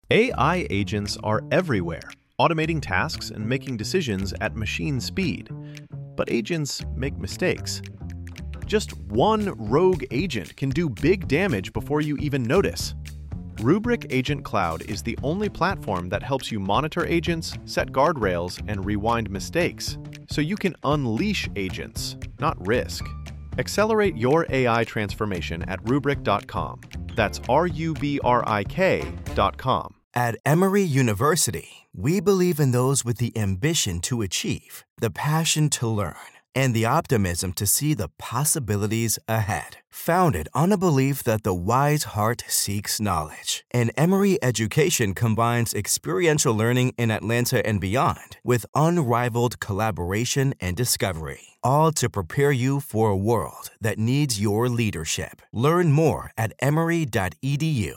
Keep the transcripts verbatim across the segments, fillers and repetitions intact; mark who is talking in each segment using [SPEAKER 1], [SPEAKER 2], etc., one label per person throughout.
[SPEAKER 1] A I agents are everywhere, automating tasks and making decisions at machine speed. But agents make mistakes. Just one rogue agent can do big damage before you even notice. Rubrik Agent Cloud is the only platform that helps you monitor agents, set guardrails, and rewind mistakes, so you can unleash agents, not risk. Accelerate your A I transformation at rubrik dot com. That's R U B R I K dot com.
[SPEAKER 2] At Emory University, we believe in those with the ambition to achieve, the passion to learn, and the optimism to see the possibilities ahead. Founded on a belief that the wise heart seeks knowledge, and Emory education combines experiential learning in Atlanta and beyond with unrivaled collaboration and discovery, all to prepare you for a world that needs your leadership. Learn more at emory dot e d u.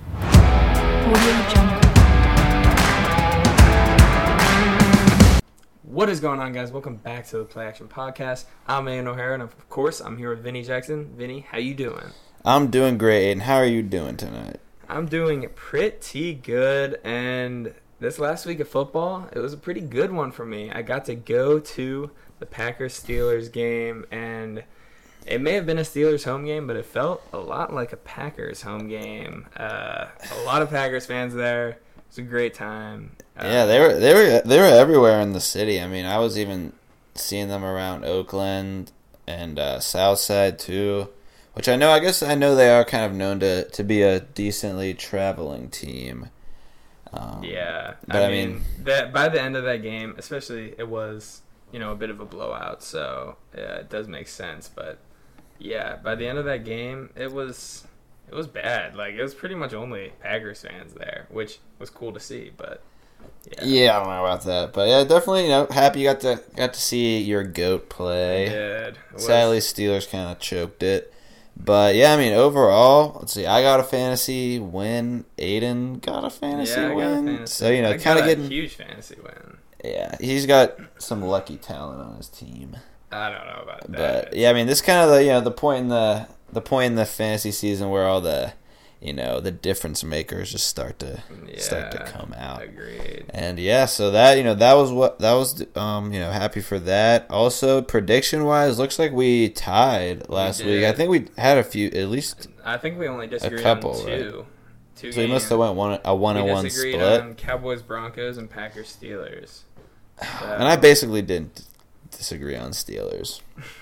[SPEAKER 3] What is going on, guys? Welcome back to the Play Action Podcast. I'm Ian O'Hara, and of course, I'm here with Vinny Jackson. Vinny, how you doing?
[SPEAKER 4] I'm doing great, and how are you doing tonight?
[SPEAKER 3] I'm doing pretty good, and this last week of football, it was a pretty good one for me. I got to go to the Packers-Steelers game, and it may have been a Steelers home game, but it felt a lot like a Packers home game. Uh, a lot of Packers fans there. It was a great time. Uh,
[SPEAKER 4] yeah, they were they were they were everywhere in the city. I mean, I was even seeing them around Oakland and uh, Southside too, which I know. I guess I know they are kind of known to, to be a decently traveling team. Um,
[SPEAKER 3] yeah,
[SPEAKER 4] but
[SPEAKER 3] I,
[SPEAKER 4] I
[SPEAKER 3] mean,
[SPEAKER 4] mean
[SPEAKER 3] that by the end of that game, especially, it was you know a bit of a blowout. So yeah, it does make sense. But yeah, by the end of that game, it was it was bad. Like, it was pretty much only Packers fans there, which was cool to see. But yeah,
[SPEAKER 4] yeah I don't know about that, but yeah, definitely. You know, happy you got to got to see your GOAT play.
[SPEAKER 3] I did. It was-
[SPEAKER 4] Sadly, Steelers kind of choked it. But, yeah, I mean, overall, let's see, I got a fantasy win. Aiden got a fantasy
[SPEAKER 3] yeah, I got a
[SPEAKER 4] win.
[SPEAKER 3] fantasy.
[SPEAKER 4] So, you know,
[SPEAKER 3] I
[SPEAKER 4] kind of
[SPEAKER 3] got a
[SPEAKER 4] getting...
[SPEAKER 3] huge fantasy win.
[SPEAKER 4] Yeah, he's got some lucky talent on his team.
[SPEAKER 3] I don't know about that.
[SPEAKER 4] But, yeah, I mean, this kind of the, you know, the point in the, the point in the fantasy season where all the, you know, the difference makers just start to
[SPEAKER 3] yeah,
[SPEAKER 4] start to come out.
[SPEAKER 3] Agreed.
[SPEAKER 4] And yeah, so that, you know, that was what that was um, you know, happy for that. Also, prediction wise, looks like we tied last
[SPEAKER 3] We
[SPEAKER 4] week.
[SPEAKER 3] did.
[SPEAKER 4] I think we had a few, at least
[SPEAKER 3] I think we only disagreed
[SPEAKER 4] couple,
[SPEAKER 3] on two. Two
[SPEAKER 4] so we
[SPEAKER 3] games.
[SPEAKER 4] must have went one a one
[SPEAKER 3] we
[SPEAKER 4] and one
[SPEAKER 3] disagreed
[SPEAKER 4] split.
[SPEAKER 3] on Cowboys Broncos and Packers Steelers. So,
[SPEAKER 4] And I basically didn't disagree on Steelers.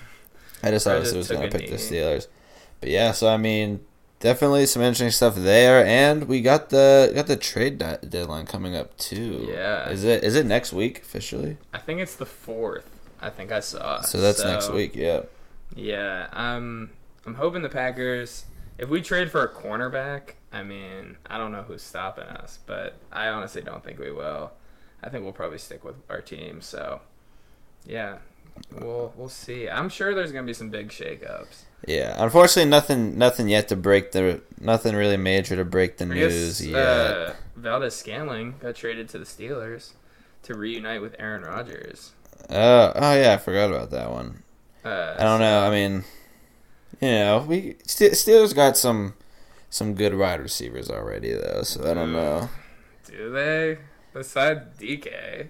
[SPEAKER 4] I just
[SPEAKER 3] I
[SPEAKER 4] obviously
[SPEAKER 3] just
[SPEAKER 4] was going
[SPEAKER 3] took
[SPEAKER 4] to
[SPEAKER 3] a
[SPEAKER 4] pick the
[SPEAKER 3] knee.
[SPEAKER 4] Steelers. But yeah, so I mean, definitely some interesting stuff there, and we got the got the trade de- deadline coming up too.
[SPEAKER 3] Yeah.
[SPEAKER 4] Is it is it next week officially?
[SPEAKER 3] I think it's the fourth. I think I saw.
[SPEAKER 4] So that's next week, yeah.
[SPEAKER 3] Yeah, I'm. I'm hoping the Packers. If we trade for a cornerback, I mean, I don't know who's stopping us, but I honestly don't think we will. I think we'll probably stick with our team. So, yeah, we'll we'll see. I'm sure there's gonna be some big shakeups.
[SPEAKER 4] Yeah, unfortunately, nothing, nothing yet to break the, nothing really major to break the
[SPEAKER 3] I
[SPEAKER 4] news
[SPEAKER 3] guess,
[SPEAKER 4] yet.
[SPEAKER 3] uh, Valdez Scantling got traded to the Steelers to reunite with Aaron Rodgers.
[SPEAKER 4] Uh, oh yeah, I forgot about that one.
[SPEAKER 3] Uh,
[SPEAKER 4] I don't know. I mean, you know, we Ste- Steelers got some, some good wide receivers already though, so I don't know.
[SPEAKER 3] Do they? Besides D K,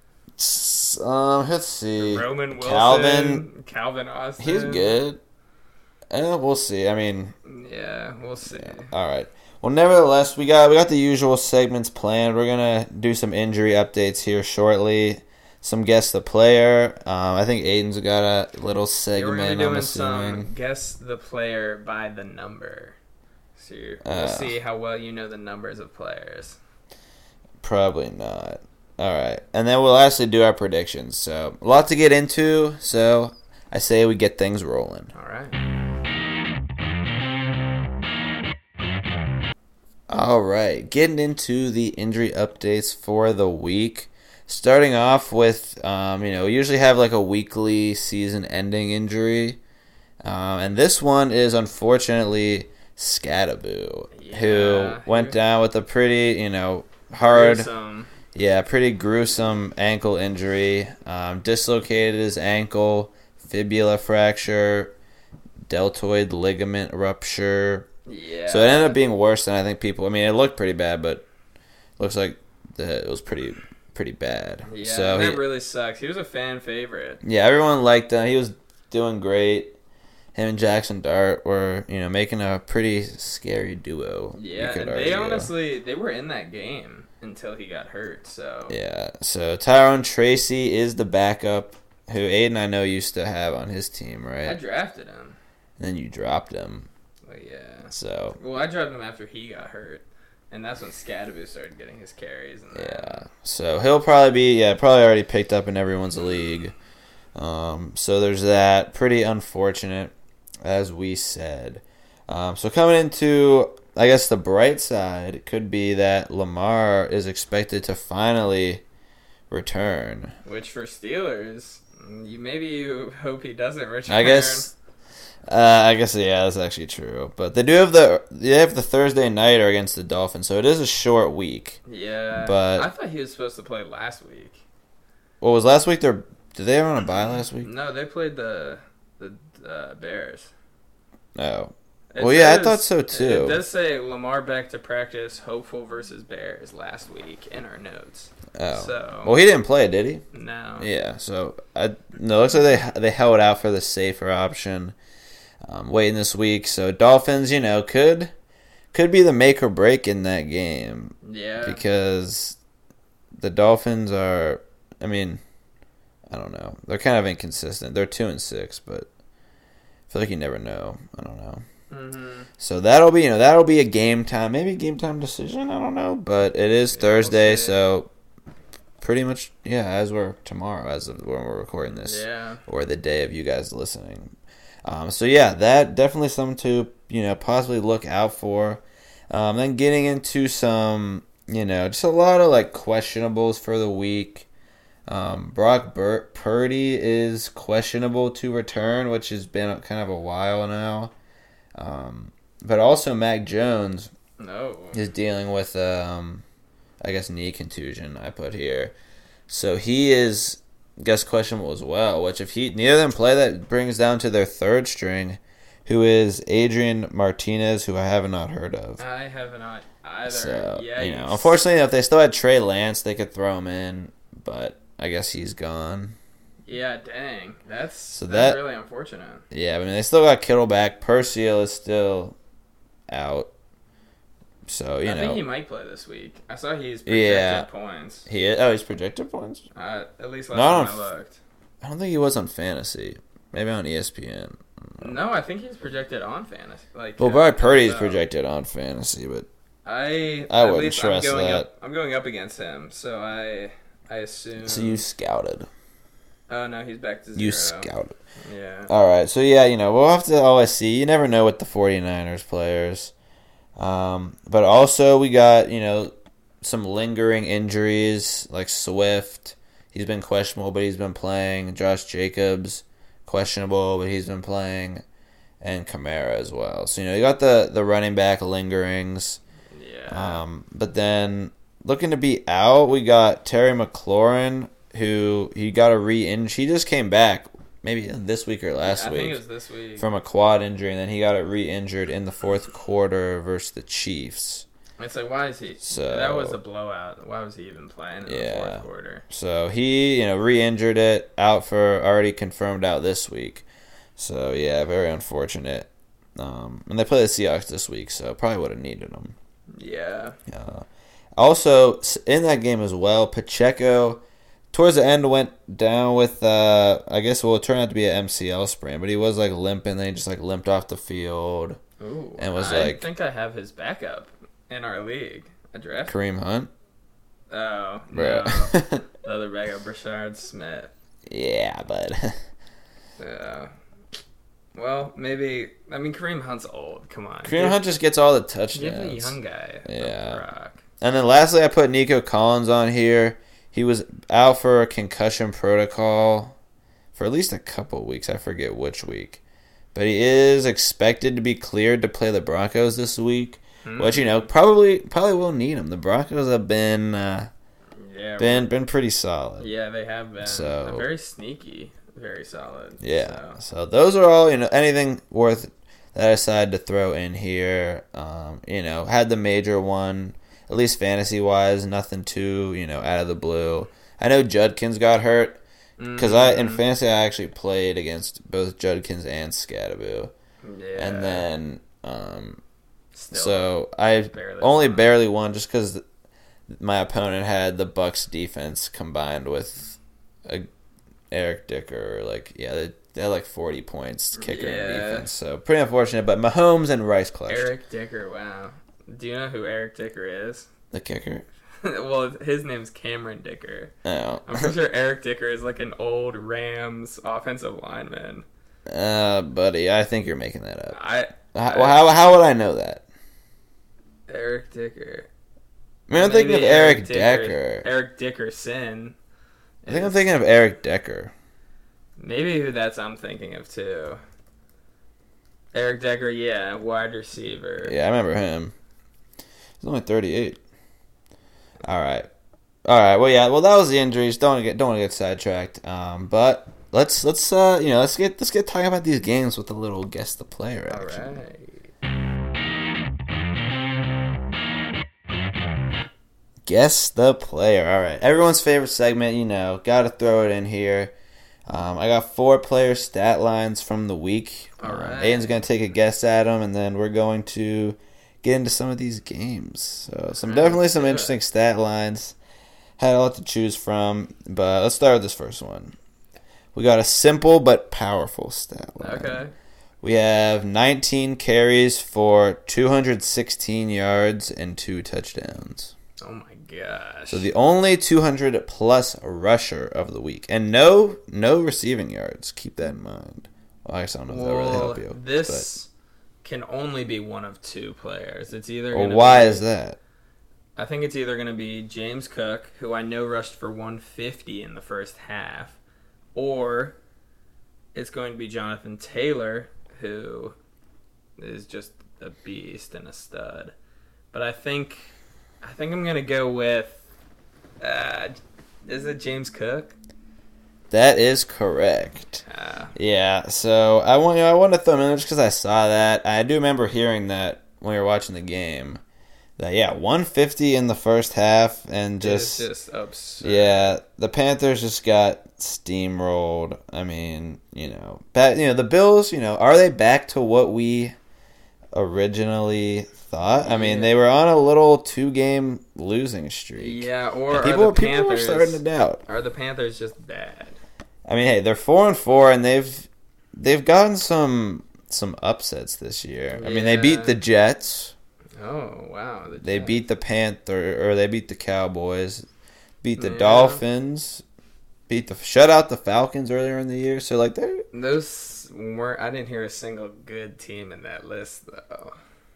[SPEAKER 4] S- Um, let's see.
[SPEAKER 3] Roman Wilson,
[SPEAKER 4] Calvin,
[SPEAKER 3] Calvin Austin.
[SPEAKER 4] he's good. Eh, we'll see. I mean,
[SPEAKER 3] Yeah, we'll see.
[SPEAKER 4] all right. Well, nevertheless, we got we got the usual segments planned. We're gonna do some injury updates here shortly. Some guess the player. Um, I think Aiden's got a little
[SPEAKER 3] Yeah, we're gonna
[SPEAKER 4] segment.
[SPEAKER 3] be
[SPEAKER 4] I'm
[SPEAKER 3] doing
[SPEAKER 4] assuming.
[SPEAKER 3] some guess the player by the number. So you're, we'll
[SPEAKER 4] Uh.
[SPEAKER 3] see how well you know the numbers of players.
[SPEAKER 4] Probably not. All right, and then we'll actually do our predictions. So a lot to get into. So I say we get things rolling.
[SPEAKER 3] All right.
[SPEAKER 4] All right, getting into the injury updates for the week. Starting off with, um, you know, we usually have like a weekly season-ending injury, um, and this one is unfortunately Scattaboo,
[SPEAKER 3] Yeah,
[SPEAKER 4] who went
[SPEAKER 3] who-
[SPEAKER 4] down with a pretty, you know, hard,
[SPEAKER 3] Gruesome.
[SPEAKER 4] yeah, pretty gruesome ankle injury. Um, dislocated his ankle, fibula fracture, deltoid ligament rupture.
[SPEAKER 3] Yeah.
[SPEAKER 4] So it ended up being worse than I think people. I mean, it looked pretty bad, but looks like the, it was pretty pretty bad.
[SPEAKER 3] Yeah,
[SPEAKER 4] so
[SPEAKER 3] that
[SPEAKER 4] he,
[SPEAKER 3] really sucks. He was a fan favorite.
[SPEAKER 4] Yeah, everyone liked him. He was doing great. Him and Jackson Dart were, you know, making a pretty scary duo.
[SPEAKER 3] Yeah, and they honestly, they were in that game until he got hurt, so.
[SPEAKER 4] Yeah, so Tyrone Tracy is the backup, who Aiden I know used to have on his team, right?
[SPEAKER 3] I drafted him.
[SPEAKER 4] And then you dropped him.
[SPEAKER 3] Well, yeah.
[SPEAKER 4] So.
[SPEAKER 3] Well, I drafted him after he got hurt, and that's when Scadaboo started getting his carries. And
[SPEAKER 4] yeah, so he'll probably be, yeah, probably already picked up in everyone's league. Um, so there's that. Pretty unfortunate, as we said. Um, so coming into, I guess, the bright side could be that Lamar is expected to finally return.
[SPEAKER 3] Which for Steelers, you maybe you hope he doesn't return.
[SPEAKER 4] I guess. Uh, I guess yeah, that's actually true. But they do have the they have the Thursday nighter against the Dolphins, so it is a short week.
[SPEAKER 3] Yeah,
[SPEAKER 4] but
[SPEAKER 3] I thought he was supposed to play last week.
[SPEAKER 4] What was last week? Their did they have on a bye last week?
[SPEAKER 3] No, they played the the uh, Bears.
[SPEAKER 4] Oh.
[SPEAKER 3] It
[SPEAKER 4] Well, yeah,
[SPEAKER 3] says,
[SPEAKER 4] I thought so too.
[SPEAKER 3] It does say Lamar back to practice, hopeful versus Bears last week in our notes.
[SPEAKER 4] Oh.
[SPEAKER 3] So,
[SPEAKER 4] well, he didn't play, did he?
[SPEAKER 3] No.
[SPEAKER 4] Yeah, so I no, it looks like they they held out for the safer option, um, waiting this week. So Dolphins, you know, could could be the make or break in that game.
[SPEAKER 3] Yeah.
[SPEAKER 4] Because the Dolphins are, I mean, I don't know, they're kind of inconsistent. They're two and six, but I feel like you never know. I don't know.
[SPEAKER 3] Mm-hmm.
[SPEAKER 4] So that'll be, you know, that'll be a game time, maybe a game time decision. I don't know, but it is
[SPEAKER 3] Yeah,
[SPEAKER 4] Thursday,
[SPEAKER 3] we'll
[SPEAKER 4] so pretty much, yeah, as we're tomorrow, as of when we're recording this,
[SPEAKER 3] Yeah.
[SPEAKER 4] or the day of you guys listening. Um, so yeah, that definitely something to, you know, possibly look out for. Um, then getting into some, you know, just a lot of like questionables for the week. Um, Brock Bur- Purdy is questionable to return, which has been kind of a while now. Um, but also Mac Jones
[SPEAKER 3] No.
[SPEAKER 4] is dealing with, um, I guess, knee contusion, I put here. So he is, I guess, questionable as well, which if he neither of them play, that brings down to their third string, who is Adrian Martinez, who I have not heard of.
[SPEAKER 3] I have not either.
[SPEAKER 4] So,
[SPEAKER 3] yeah,
[SPEAKER 4] you know, unfortunately, if they still had Trey Lance, they could throw him in, but I guess he's gone.
[SPEAKER 3] Yeah, dang. That's,
[SPEAKER 4] So
[SPEAKER 3] that's
[SPEAKER 4] that-
[SPEAKER 3] really unfortunate.
[SPEAKER 4] Yeah, I mean, they still got Kittle back. Percival is still out. So, you
[SPEAKER 3] I
[SPEAKER 4] know.
[SPEAKER 3] think he might play this week. I saw he's projected
[SPEAKER 4] Yeah.
[SPEAKER 3] points.
[SPEAKER 4] He is, oh, he's projected points?
[SPEAKER 3] Uh, at least last
[SPEAKER 4] Not
[SPEAKER 3] time
[SPEAKER 4] on
[SPEAKER 3] I
[SPEAKER 4] f-
[SPEAKER 3] looked.
[SPEAKER 4] I don't think he was on fantasy. Maybe on E S P N.
[SPEAKER 3] No, I think he's projected on fantasy. Like,
[SPEAKER 4] Well,
[SPEAKER 3] uh,
[SPEAKER 4] Brock Purdy's
[SPEAKER 3] so
[SPEAKER 4] projected on fantasy, but
[SPEAKER 3] I
[SPEAKER 4] I
[SPEAKER 3] at
[SPEAKER 4] wouldn't
[SPEAKER 3] least
[SPEAKER 4] trust
[SPEAKER 3] I'm going
[SPEAKER 4] that.
[SPEAKER 3] up. I'm going up against him, so I I assume.
[SPEAKER 4] so you scouted.
[SPEAKER 3] Oh no, he's back to zero.
[SPEAKER 4] You scouted.
[SPEAKER 3] Yeah.
[SPEAKER 4] All right, so yeah, you know, we'll have to always see. You never know with the 49ers players. Um, but also we got, you know, some lingering injuries like Swift. He's been questionable, but he's been playing. Josh Jacobs, questionable, but he's been playing. And Kamara as well. So, you know, you got the, the running back lingerings.
[SPEAKER 3] Yeah.
[SPEAKER 4] Um, but then looking to be out, we got Terry McLaurin, who he got a re-injury. He just came back maybe this week or last
[SPEAKER 3] I
[SPEAKER 4] week.
[SPEAKER 3] think it was this week.
[SPEAKER 4] From a quad injury, and then he got it re-injured in the fourth quarter versus the Chiefs.
[SPEAKER 3] It's like, why is he?
[SPEAKER 4] So-
[SPEAKER 3] that was a blowout. Why was he even playing in
[SPEAKER 4] Yeah.
[SPEAKER 3] the fourth quarter?
[SPEAKER 4] So he, you know, re-injured it, out for, already confirmed out this week. So, yeah, very unfortunate. Um, and they play the Seahawks this week, so probably would have needed him.
[SPEAKER 3] Yeah.
[SPEAKER 4] Uh, also, s- in that game as well, Pacheco, towards the end, went down with, uh, I guess, well, it turned out to be an M C L sprain, but he was, like, limping. Then he just, like, limped off the field.
[SPEAKER 3] Ooh.
[SPEAKER 4] And was
[SPEAKER 3] I
[SPEAKER 4] like-
[SPEAKER 3] think I have his backup in our league. I drafted.
[SPEAKER 4] Kareem Hunt?
[SPEAKER 3] Oh
[SPEAKER 4] Bro.
[SPEAKER 3] no, the other backup, Brashard Smith.
[SPEAKER 4] Yeah, but...
[SPEAKER 3] Yeah. Well, maybe. I mean, Kareem Hunt's old. Come on.
[SPEAKER 4] Kareem
[SPEAKER 3] Give-
[SPEAKER 4] Hunt just gets all the
[SPEAKER 3] Give the
[SPEAKER 4] touchdowns.
[SPEAKER 3] young guy. a
[SPEAKER 4] Yeah.
[SPEAKER 3] rock.
[SPEAKER 4] And then lastly, I put Nico Collins on here. He was out for a concussion protocol for at least a couple weeks. I forget which week. But he is expected to be cleared to play the Broncos this week,
[SPEAKER 3] Hmm.
[SPEAKER 4] which, you know, probably probably will need him. The Broncos have been uh,
[SPEAKER 3] Yeah.
[SPEAKER 4] been been pretty solid.
[SPEAKER 3] Yeah, they have been.
[SPEAKER 4] So-
[SPEAKER 3] They're very sneaky. Very solid.
[SPEAKER 4] Yeah.
[SPEAKER 3] So.
[SPEAKER 4] So those are all, you know, anything worth that I decided to throw in here. Um, you know, had the major one at least fantasy-wise, nothing too, you know, out of the blue. I know Judkins got hurt, because I in fantasy I actually played against both Judkins and Scadaboo.
[SPEAKER 3] Yeah.
[SPEAKER 4] And then, um,
[SPEAKER 3] Still
[SPEAKER 4] so I
[SPEAKER 3] barely
[SPEAKER 4] only
[SPEAKER 3] won.
[SPEAKER 4] barely won just because my opponent had the Bucks defense combined with a Eric Dicker. Like, yeah, they, they had like forty points kicker
[SPEAKER 3] Yeah.
[SPEAKER 4] and defense. So pretty unfortunate. But Mahomes and Rice clutched.
[SPEAKER 3] Eric Dicker, wow. Do you know who Eric Dicker is?
[SPEAKER 4] The kicker.
[SPEAKER 3] Well, his name's Cameron Dicker.
[SPEAKER 4] Oh.
[SPEAKER 3] I'm pretty sure Eric Dicker is like an old Rams offensive lineman.
[SPEAKER 4] Uh, buddy, I think you're making that up.
[SPEAKER 3] I,
[SPEAKER 4] How,
[SPEAKER 3] I
[SPEAKER 4] well, how, how would I know that?
[SPEAKER 3] Eric Dicker.
[SPEAKER 4] I mean, I'm
[SPEAKER 3] Maybe
[SPEAKER 4] thinking of Eric Decker.
[SPEAKER 3] Eric Dickerson.
[SPEAKER 4] I think I'm
[SPEAKER 3] is-
[SPEAKER 4] thinking of Eric Decker.
[SPEAKER 3] Maybe who that's I'm thinking of too. Eric Decker, yeah, wide receiver.
[SPEAKER 4] Yeah, I remember him. He's only thirty-eight. All right, all right. Well, yeah. Well, that was the injuries. Don't wanna get don't want to get sidetracked. Um, but let's let's uh you know let's get let's get talking about these games with a little guess the player
[SPEAKER 3] All
[SPEAKER 4] action.
[SPEAKER 3] right.
[SPEAKER 4] Guess the player. All right. Everyone's favorite segment. You know, got to throw it in here. Um, I got four player stat lines from the week.
[SPEAKER 3] All
[SPEAKER 4] Um,
[SPEAKER 3] right.
[SPEAKER 4] Aiden's going to take a guess at them, and then we're going to get into some of these games. So, some
[SPEAKER 3] All right,
[SPEAKER 4] definitely
[SPEAKER 3] let's
[SPEAKER 4] some
[SPEAKER 3] do it.
[SPEAKER 4] interesting stat lines. Had a lot to choose from, but let's start with this first one. We got a simple but powerful stat line.
[SPEAKER 3] Okay.
[SPEAKER 4] We have nineteen carries for two hundred sixteen yards and two touchdowns.
[SPEAKER 3] Oh my gosh.
[SPEAKER 4] So the only two hundred plus rusher of the week, and no no receiving yards. Keep that in mind. Well, I guess I don't know if that really
[SPEAKER 3] well,
[SPEAKER 4] help you.
[SPEAKER 3] this can only be one of two players. It's either.
[SPEAKER 4] but, well,
[SPEAKER 3] gonna
[SPEAKER 4] why
[SPEAKER 3] be,
[SPEAKER 4] is that?
[SPEAKER 3] I think it's either going to be James Cook, who I know rushed for one fifty in the first half, or it's going to be Jonathan Taylor, who is just a beast and a stud. But I think, I think I'm going to go with. Uh, is it James Cook?
[SPEAKER 4] That is correct.
[SPEAKER 3] Uh,
[SPEAKER 4] Yeah. So I want you know, I wanted to throw him in just because I saw that. I do remember hearing that when we were watching the game. That yeah, one fifty in the first half, and just,
[SPEAKER 3] it's just absurd.
[SPEAKER 4] yeah, the Panthers just got steamrolled. I mean, you know, back, you know, the Bills, you know, are they back to what we originally thought? I mean,
[SPEAKER 3] Yeah.
[SPEAKER 4] they were on a little two-game losing streak.
[SPEAKER 3] Yeah, or
[SPEAKER 4] And
[SPEAKER 3] are
[SPEAKER 4] people,
[SPEAKER 3] the
[SPEAKER 4] people were
[SPEAKER 3] Panthers
[SPEAKER 4] starting to doubt.
[SPEAKER 3] are the Panthers just bad?
[SPEAKER 4] I mean, hey, they're four and four, and they've they've gotten some some upsets this year. I mean, they
[SPEAKER 3] Yeah.
[SPEAKER 4] beat the Jets.
[SPEAKER 3] Oh wow, the
[SPEAKER 4] They
[SPEAKER 3] Jets.
[SPEAKER 4] beat the Panther, or they beat the Cowboys, beat the
[SPEAKER 3] Yeah.
[SPEAKER 4] Dolphins, beat the shut out the Falcons earlier in the year. So like they
[SPEAKER 3] Those weren't. I didn't hear a single good team in that list though.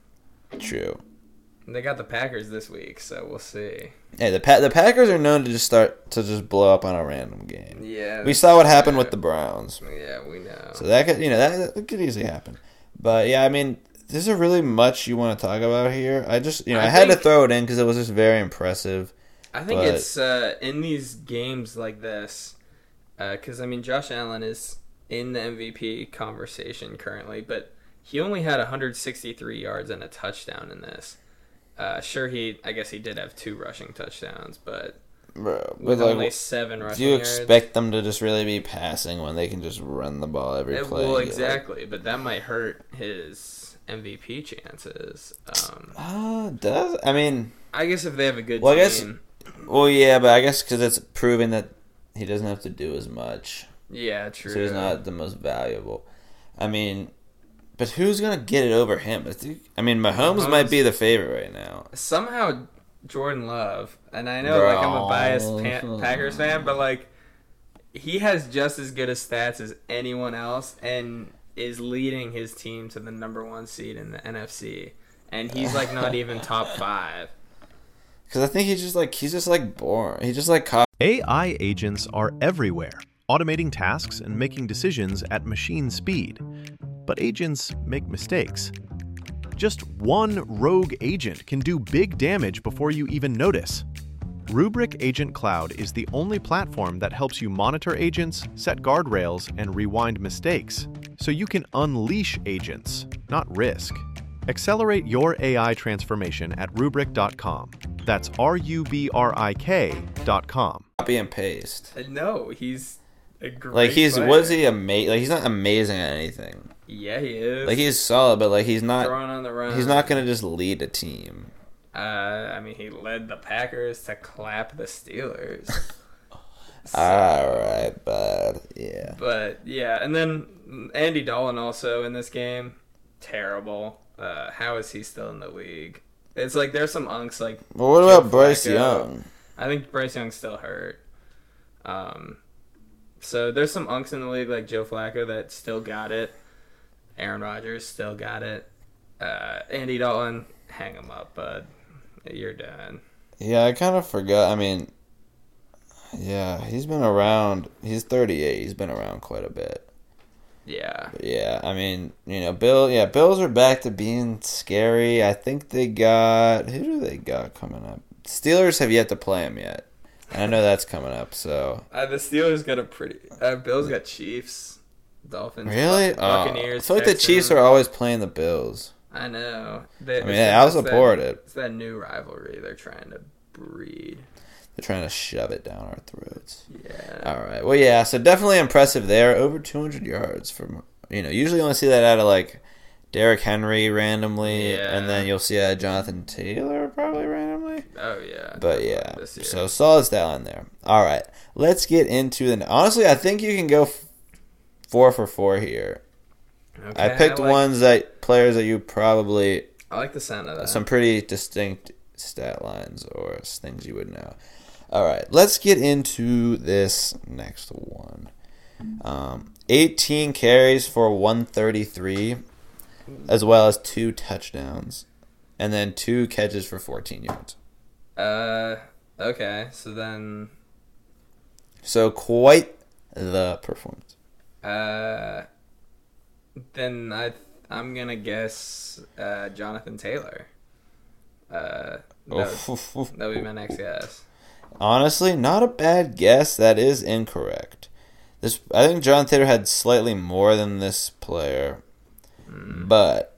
[SPEAKER 4] true.
[SPEAKER 3] They got the Packers this week, so we'll see.
[SPEAKER 4] Hey, the pa- the Packers are known to just start to just blow up on a random game.
[SPEAKER 3] Yeah,
[SPEAKER 4] We saw what happened
[SPEAKER 3] yeah.
[SPEAKER 4] with the Browns,
[SPEAKER 3] Yeah, we know.
[SPEAKER 4] so that could you know that, that could easily happen. But yeah, I mean, is there really much you want to talk about here? I just you know I,
[SPEAKER 3] I
[SPEAKER 4] had to
[SPEAKER 3] think-
[SPEAKER 4] throw it in because it was just very impressive.
[SPEAKER 3] I think
[SPEAKER 4] but-
[SPEAKER 3] it's uh, in these games like this, because I mean Josh Allen is in the M V P conversation currently, but he only had one hundred sixty-three yards and a touchdown in this. Uh, sure, he I guess he did have two rushing touchdowns, but
[SPEAKER 4] Bro,
[SPEAKER 3] with
[SPEAKER 4] but, like,
[SPEAKER 3] only seven
[SPEAKER 4] do
[SPEAKER 3] rushing
[SPEAKER 4] you
[SPEAKER 3] yards.
[SPEAKER 4] expect them to just really be passing when they can just run the ball every
[SPEAKER 3] Eh,
[SPEAKER 4] play?
[SPEAKER 3] well,
[SPEAKER 4] and get, like,
[SPEAKER 3] exactly, but that might hurt his M V P chances. Um,
[SPEAKER 4] Uh, does I mean?
[SPEAKER 3] I guess if they have a good
[SPEAKER 4] Well, I
[SPEAKER 3] team,
[SPEAKER 4] guess- Well, yeah, but I guess because it's proving that he doesn't have to do as much,
[SPEAKER 3] yeah, true.
[SPEAKER 4] so he's not the most valuable. I mean, but who's gonna get it over him? I think- I mean, Mahomes,
[SPEAKER 3] Mahomes-
[SPEAKER 4] might be the favorite right now.
[SPEAKER 3] Somehow Jordan Love, and I know like I'm a biased
[SPEAKER 4] Bro.
[SPEAKER 3] Pan- Packers fan, but like he has just as good a stats as anyone else, and is leading his team to the number one seed in the N F C, and he's like not even top five.
[SPEAKER 4] Because I think he's just like he's just like boring. He just like cop-
[SPEAKER 1] A I agents are everywhere, automating tasks and making decisions at machine speed. But agents make mistakes. Just one rogue agent can do big damage before you even notice. Rubrik Agent Cloud is the only platform that helps you monitor agents, set guardrails, and rewind mistakes, so you can unleash agents, not risk. Accelerate your A I transformation at Rubrik dot com. That's R U B R I K dot com.
[SPEAKER 4] Copy and paste.
[SPEAKER 3] No, he's a great
[SPEAKER 4] Like he's
[SPEAKER 3] player.
[SPEAKER 4] was he amazing? Like he's not amazing at anything.
[SPEAKER 3] Yeah, he is.
[SPEAKER 4] Like he's solid, but like he's not.
[SPEAKER 3] throwing on the run.
[SPEAKER 4] He's not gonna just lead a team.
[SPEAKER 3] Uh, I mean, he led the Packers to clap the Steelers. So,
[SPEAKER 4] All right, bud. Yeah.
[SPEAKER 3] But yeah, and then Andy Dalton also in this game, terrible. Uh, how is he still in the league? It's like there's some unks like.
[SPEAKER 4] Well, what
[SPEAKER 3] Joe
[SPEAKER 4] about Bryce
[SPEAKER 3] Flacco.
[SPEAKER 4] Young?
[SPEAKER 3] I think Bryce Young's still hurt. Um, so there's some unks in the league like Joe Flacco that still got it. Aaron Rodgers still got it. Uh, Andy Dalton, hang him up, bud. You're done.
[SPEAKER 4] Yeah, I kind of forgot. I mean, yeah, he's been around. He's thirty-eight. He's been around quite a bit.
[SPEAKER 3] Yeah.
[SPEAKER 4] But yeah, I mean, you know, Bill. Yeah, Bills are back to being scary. I think they got who do they got coming up? Steelers have yet to play them yet. I know that's coming up. So
[SPEAKER 3] Uh, the Steelers got a pretty. Uh, Bills got Chiefs, Dolphins,
[SPEAKER 4] really,
[SPEAKER 3] Buc- Buccaneers.
[SPEAKER 4] oh, I feel like the Chiefs
[SPEAKER 3] Texans.
[SPEAKER 4] are always playing the Bills.
[SPEAKER 3] I know. They,
[SPEAKER 4] I mean,
[SPEAKER 3] it's that-
[SPEAKER 4] I'll
[SPEAKER 3] it's that-
[SPEAKER 4] support it.
[SPEAKER 3] It's that new rivalry they're trying to breed.
[SPEAKER 4] They're trying to shove it down our throats.
[SPEAKER 3] Yeah.
[SPEAKER 4] All right. Well, yeah. So definitely impressive there. Over two hundred yards from you know. Usually you only see that out of like Derrick Henry randomly,
[SPEAKER 3] Yeah.
[SPEAKER 4] and then you'll see uh, Jonathan Taylor probably randomly.
[SPEAKER 3] Oh yeah.
[SPEAKER 4] But yeah,
[SPEAKER 3] This year.
[SPEAKER 4] so solid stat line there. All right, let's get into the. Honestly, I think you can go f- four for four here.
[SPEAKER 3] Okay,
[SPEAKER 4] I picked
[SPEAKER 3] like,
[SPEAKER 4] ones that players that you probably
[SPEAKER 3] I like the sound of that.
[SPEAKER 4] some pretty distinct stat lines or things you would know. All right, let's get into this next one. Um, eighteen carries for one thirty-three, as well as two touchdowns, and then two catches for fourteen yards.
[SPEAKER 3] Uh. Okay. So then.
[SPEAKER 4] So quite the performance.
[SPEAKER 3] Uh. Then I. I'm gonna guess uh, Jonathan Taylor. Uh. That would, that would be my next guess.
[SPEAKER 4] Honestly, not a bad guess. That is incorrect. This I think John Taylor had slightly more than this player,
[SPEAKER 3] Mm.
[SPEAKER 4] but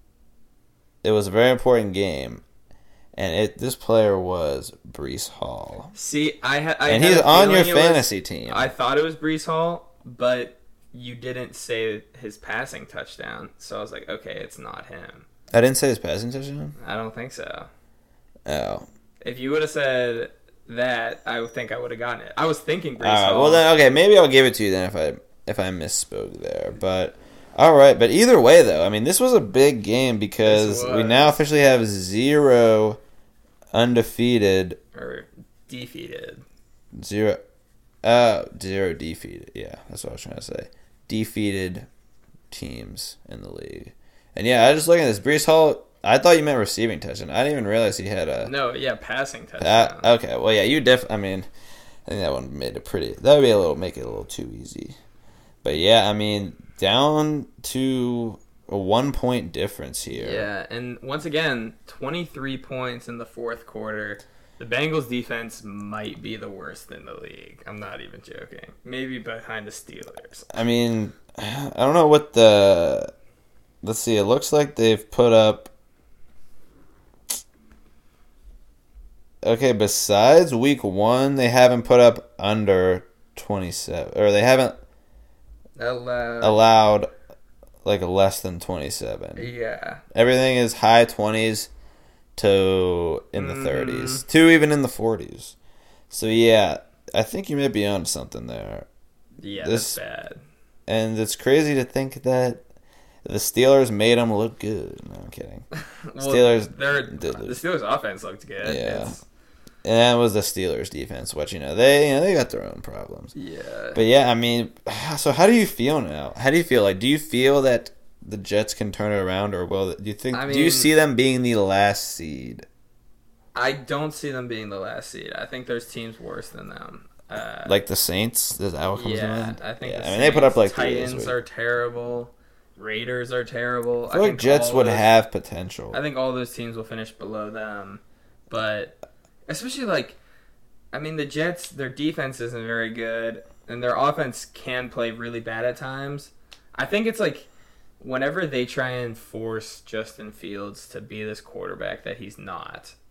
[SPEAKER 4] it was a very important game, and it this player was Breece Hall,
[SPEAKER 3] See, I had. I
[SPEAKER 4] and
[SPEAKER 3] had
[SPEAKER 4] he's
[SPEAKER 3] a
[SPEAKER 4] on your
[SPEAKER 3] feeling it was-
[SPEAKER 4] fantasy team.
[SPEAKER 3] I thought it was Brees Hall, but you didn't say his passing touchdown, so I was like, okay, it's not him.
[SPEAKER 4] I didn't say his passing touchdown.
[SPEAKER 3] I don't think so.
[SPEAKER 4] Oh,
[SPEAKER 3] If you would have said that, I would think I would have gotten it. I was thinking Brees
[SPEAKER 4] all right.
[SPEAKER 3] Hall.
[SPEAKER 4] Well then, okay, maybe I'll give it to you then if I if I misspoke there. But all right, but either way though, I mean this was a big game because
[SPEAKER 3] This
[SPEAKER 4] we
[SPEAKER 3] was.
[SPEAKER 4] now officially have zero undefeated.
[SPEAKER 3] or defeated.
[SPEAKER 4] Zero, uh, zero defeated. Yeah, that's what I was trying to say. Defeated teams in the league, and yeah, I was just looking at this. Breece Hall. I thought you meant receiving touchdown. I didn't even realize he had a.
[SPEAKER 3] No, yeah, passing touchdown.
[SPEAKER 4] Uh, okay, well, yeah, you def. I mean, I think that one made it pretty. That would be a little make it a little too easy. But yeah, I mean, down to a one point difference here.
[SPEAKER 3] Yeah, and once again, twenty-three points in the fourth quarter. The Bengals defense might be the worst in the league. I'm not even joking. Maybe behind the Steelers.
[SPEAKER 4] I mean, I don't know what the. Let's see. It looks like they've put up. Okay, besides week one, they haven't put up under twenty-seven, or they haven't
[SPEAKER 3] Allowed.
[SPEAKER 4] allowed like less than twenty-seven.
[SPEAKER 3] Yeah.
[SPEAKER 4] Everything is high twenties to in the
[SPEAKER 3] Mhm.
[SPEAKER 4] thirties, to even in the forties. So yeah, I think you may be on something there.
[SPEAKER 3] Yeah,
[SPEAKER 4] This-
[SPEAKER 3] that's bad.
[SPEAKER 4] And it's crazy to think that the Steelers made them look good. No, I'm kidding.
[SPEAKER 3] Well,
[SPEAKER 4] Steelers
[SPEAKER 3] they're,
[SPEAKER 4] did
[SPEAKER 3] the
[SPEAKER 4] lose.
[SPEAKER 3] Steelers offense looked good.
[SPEAKER 4] Yeah.
[SPEAKER 3] It's-
[SPEAKER 4] And that was the Steelers defense, which, you know, they you know, they got their own problems.
[SPEAKER 3] yeah.
[SPEAKER 4] But yeah, I mean, so how do you feel now? How do you feel? Like, do you feel that the Jets can turn it around, or will do you think?
[SPEAKER 3] I
[SPEAKER 4] do you
[SPEAKER 3] mean-
[SPEAKER 4] see them being the last seed?
[SPEAKER 3] I don't see them being the last seed. I think there's teams worse than them. Uh,
[SPEAKER 4] Like the Saints? Is that what comes to
[SPEAKER 3] yeah,
[SPEAKER 4] mind?
[SPEAKER 3] I think.
[SPEAKER 4] Yeah,
[SPEAKER 3] the
[SPEAKER 4] I mean, they put up like
[SPEAKER 3] Saints,
[SPEAKER 4] three this
[SPEAKER 3] Titans
[SPEAKER 4] week.
[SPEAKER 3] are terrible. Raiders are terrible.
[SPEAKER 4] I feel like
[SPEAKER 3] think
[SPEAKER 4] Jets
[SPEAKER 3] all
[SPEAKER 4] would
[SPEAKER 3] those-
[SPEAKER 4] have potential.
[SPEAKER 3] I think all those teams will finish below them, but especially like, I mean, the Jets, their defense isn't very good, and their offense can play really bad at times. I think it's like whenever they try and force Justin Fields to be this quarterback that he's not,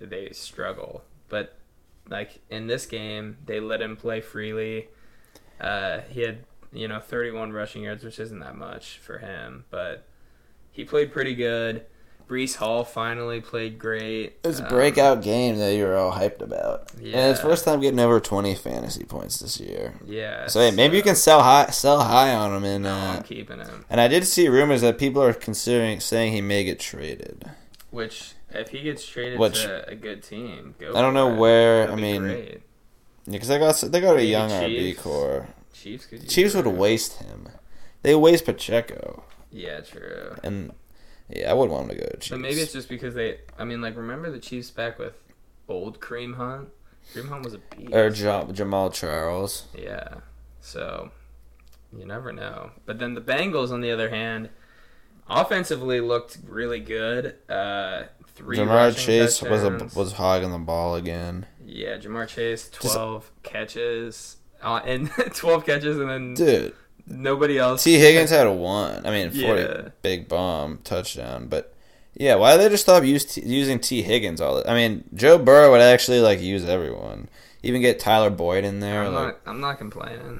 [SPEAKER 3] they struggle. But like in this game, they let him play freely. Uh, he had you know thirty-one rushing yards, which isn't that much for him, but he played pretty good. Breece Hall finally played great.
[SPEAKER 4] It was a
[SPEAKER 3] Um,
[SPEAKER 4] breakout game that you were all hyped about.
[SPEAKER 3] Yeah.
[SPEAKER 4] And it's first time getting over twenty fantasy points this year.
[SPEAKER 3] Yeah.
[SPEAKER 4] So hey, maybe you can sell high sell high on him. And,
[SPEAKER 3] No,
[SPEAKER 4] uh,
[SPEAKER 3] I'm keeping him.
[SPEAKER 4] and I did see rumors that people are considering saying he may get traded.
[SPEAKER 3] Which, if he gets traded
[SPEAKER 4] Which-
[SPEAKER 3] to a good team, go
[SPEAKER 4] I don't
[SPEAKER 3] for
[SPEAKER 4] know
[SPEAKER 3] it.
[SPEAKER 4] where,
[SPEAKER 3] That'd
[SPEAKER 4] I
[SPEAKER 3] be
[SPEAKER 4] mean,
[SPEAKER 3] great.
[SPEAKER 4] Because they got they got a
[SPEAKER 3] Maybe
[SPEAKER 4] young R B
[SPEAKER 3] Chiefs.
[SPEAKER 4] core.
[SPEAKER 3] Chiefs could use
[SPEAKER 4] Chiefs would
[SPEAKER 3] him.
[SPEAKER 4] waste him. They waste Pacheco.
[SPEAKER 3] Yeah, true.
[SPEAKER 4] And yeah, I would want him to go to Chiefs.
[SPEAKER 3] But maybe it's just because they. I mean, like, remember the Chiefs back with old Kareem Hunt? Kareem Hunt was a beast.
[SPEAKER 4] or Ja- Jamal Charles.
[SPEAKER 3] Yeah. So, you never know. But then the Bengals, on the other hand, offensively looked really good. Uh, three
[SPEAKER 4] Jamar
[SPEAKER 3] rushing
[SPEAKER 4] Chase was a,
[SPEAKER 3] touchdowns.
[SPEAKER 4] was hogging the ball again.
[SPEAKER 3] Yeah, Jamar Chase, twelve catches. Uh, and twelve catches, and then
[SPEAKER 4] Dude,
[SPEAKER 3] nobody else.
[SPEAKER 4] T. Higgins had a one. I mean, forty
[SPEAKER 3] Yeah.
[SPEAKER 4] big bomb touchdown. But yeah, why did they just stop use t- using T. Higgins all the I mean, Joe Burrow would actually like use everyone. Even get Tyler Boyd in there.
[SPEAKER 3] I'm,
[SPEAKER 4] like,
[SPEAKER 3] not, I'm not complaining.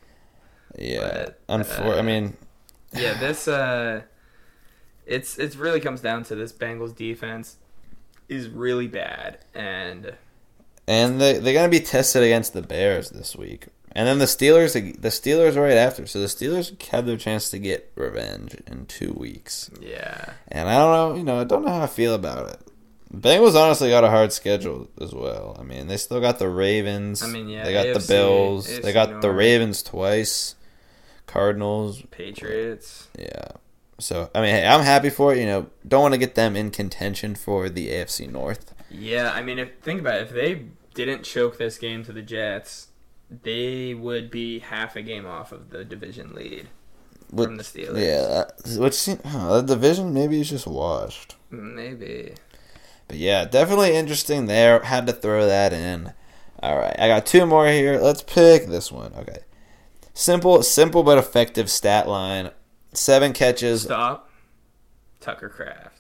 [SPEAKER 4] yeah.
[SPEAKER 3] but,
[SPEAKER 4] Unfor-
[SPEAKER 3] uh,
[SPEAKER 4] I mean,
[SPEAKER 3] Yeah, this uh, it's it's really comes down to this Bengals defense is really bad, and
[SPEAKER 4] and they they're gonna be tested against the Bears this week, and then the Steelers. The Steelers right after, so the Steelers have their chance to get revenge in two weeks.
[SPEAKER 3] yeah,
[SPEAKER 4] And I don't know, you know, I don't know how I feel about it. Bengals honestly got a hard schedule as well. I mean, they still got the Ravens.
[SPEAKER 3] I mean, yeah,
[SPEAKER 4] they got
[SPEAKER 3] A F C
[SPEAKER 4] the Bills.
[SPEAKER 3] A F C
[SPEAKER 4] They got the
[SPEAKER 3] North.
[SPEAKER 4] Ravens twice. Cardinals.
[SPEAKER 3] Patriots.
[SPEAKER 4] Yeah. So I mean, hey, I'm happy for it. You know, don't want to get them in contention for the A F C North.
[SPEAKER 3] Yeah, I mean, if think about it, if they didn't choke this game to the Jets, they would be half a game off of the division lead
[SPEAKER 4] Which-
[SPEAKER 3] from the Steelers.
[SPEAKER 4] Yeah, that- which seem- huh, the division maybe is just washed.
[SPEAKER 3] Maybe.
[SPEAKER 4] But yeah, definitely interesting there. Had to throw that in. All right, I got two more here. Let's pick this one. Okay, simple, simple but effective stat line: seven catches.
[SPEAKER 3] Stop. Tucker Craft.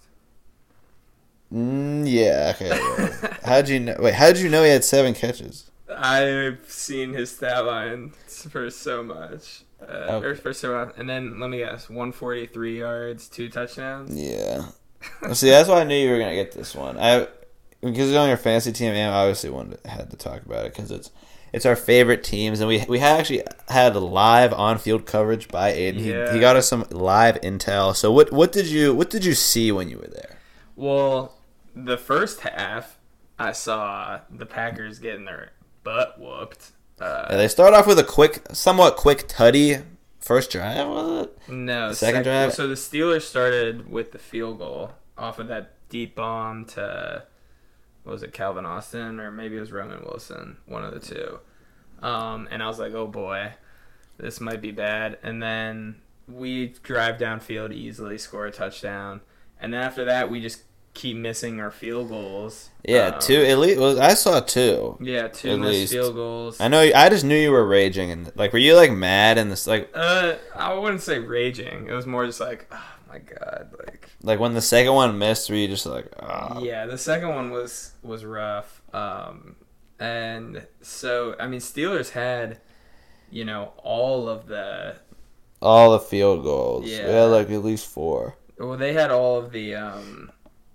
[SPEAKER 4] Mm, yeah. Okay. yeah. How'd you know? Wait, how'd you know he had seven catches?
[SPEAKER 3] I've seen his stat line for so much. Uh,
[SPEAKER 4] Okay.
[SPEAKER 3] Or for so much. And then, let me guess, one forty-three yards, two touchdowns?
[SPEAKER 4] Yeah. Well, see, that's why I knew you were gonna get this one. I because it's on your fantasy team, and I obviously wanted to, had to talk about it because it's it's our favorite teams, and we we had actually had live on field coverage by Aiden.
[SPEAKER 3] Yeah.
[SPEAKER 4] He, he got us some live intel. So what what did you what did you see when you were there?
[SPEAKER 3] Well, the first half, I saw the Packers getting their butt whooped. Uh,
[SPEAKER 4] Yeah, they start off with a quick, somewhat quick tutty first drive. Was it?
[SPEAKER 3] no,
[SPEAKER 4] the second drive?
[SPEAKER 3] So the Steelers started with the field goal off of that deep bomb to, what was it, Calvin Austin? Or maybe it was Roman Wilson, one of the two. Um, and I was like, oh boy, this might be bad. And then we drive downfield easily, score a touchdown. And then after that, we just keep missing our field goals.
[SPEAKER 4] Yeah,
[SPEAKER 3] Um,
[SPEAKER 4] two. At least was I saw two.
[SPEAKER 3] Yeah, two
[SPEAKER 4] At
[SPEAKER 3] missed
[SPEAKER 4] least.
[SPEAKER 3] field goals.
[SPEAKER 4] I know. I just knew you were raging, and like, were you like mad and this like
[SPEAKER 3] Uh, I wouldn't say raging. It was more just like, oh my god, like.
[SPEAKER 4] like when the second one missed, were you just like, oh.
[SPEAKER 3] Yeah, the second one was was rough. Um, and so I mean, Steelers had, you know, all of the.
[SPEAKER 4] all the field goals?
[SPEAKER 3] Yeah.
[SPEAKER 4] We had like at least four.
[SPEAKER 3] Well, they had all of the um,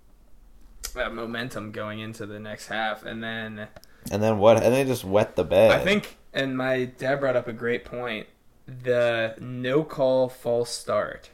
[SPEAKER 3] uh, momentum going into the next half, and then
[SPEAKER 4] And then what? And they just wet the bed.
[SPEAKER 3] I think, and my dad brought up a great point. The no call false start.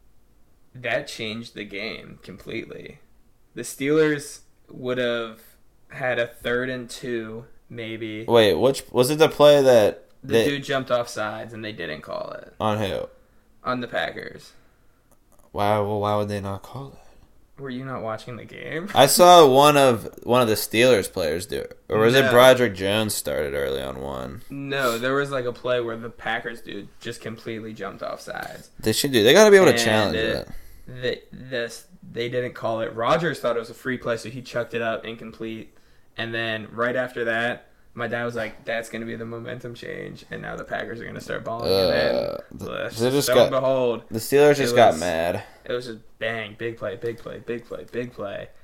[SPEAKER 3] That changed the game completely. The Steelers would have had a third and two, maybe.
[SPEAKER 4] Wait, which was it? The play that
[SPEAKER 3] The
[SPEAKER 4] they,
[SPEAKER 3] dude jumped off sides and they didn't call it
[SPEAKER 4] on who?
[SPEAKER 3] on the Packers.
[SPEAKER 4] Why? Well, why would they not call it?
[SPEAKER 3] Were you not watching the game?
[SPEAKER 4] I saw one of one of the Steelers players do it, or was it
[SPEAKER 3] No.
[SPEAKER 4] Broderick Jones started early on one?
[SPEAKER 3] No, there was like a play where the Packers dude just completely jumped off sides.
[SPEAKER 4] They should do. They got to be able to
[SPEAKER 3] And
[SPEAKER 4] challenge
[SPEAKER 3] it-
[SPEAKER 4] that.
[SPEAKER 3] The, this they didn't call it. Rogers thought it was a free play, so he chucked it up incomplete. And then right after that, my dad was like, "That's going to be the momentum change," and now the Packers are going to start balling
[SPEAKER 4] Uh,
[SPEAKER 3] it in.
[SPEAKER 4] th-
[SPEAKER 3] Ugh,
[SPEAKER 4] they just
[SPEAKER 3] so
[SPEAKER 4] got-
[SPEAKER 3] and behold,
[SPEAKER 4] The Steelers just
[SPEAKER 3] It
[SPEAKER 4] got
[SPEAKER 3] was-
[SPEAKER 4] mad.
[SPEAKER 3] it was just bang, big play, big play, big play, big play,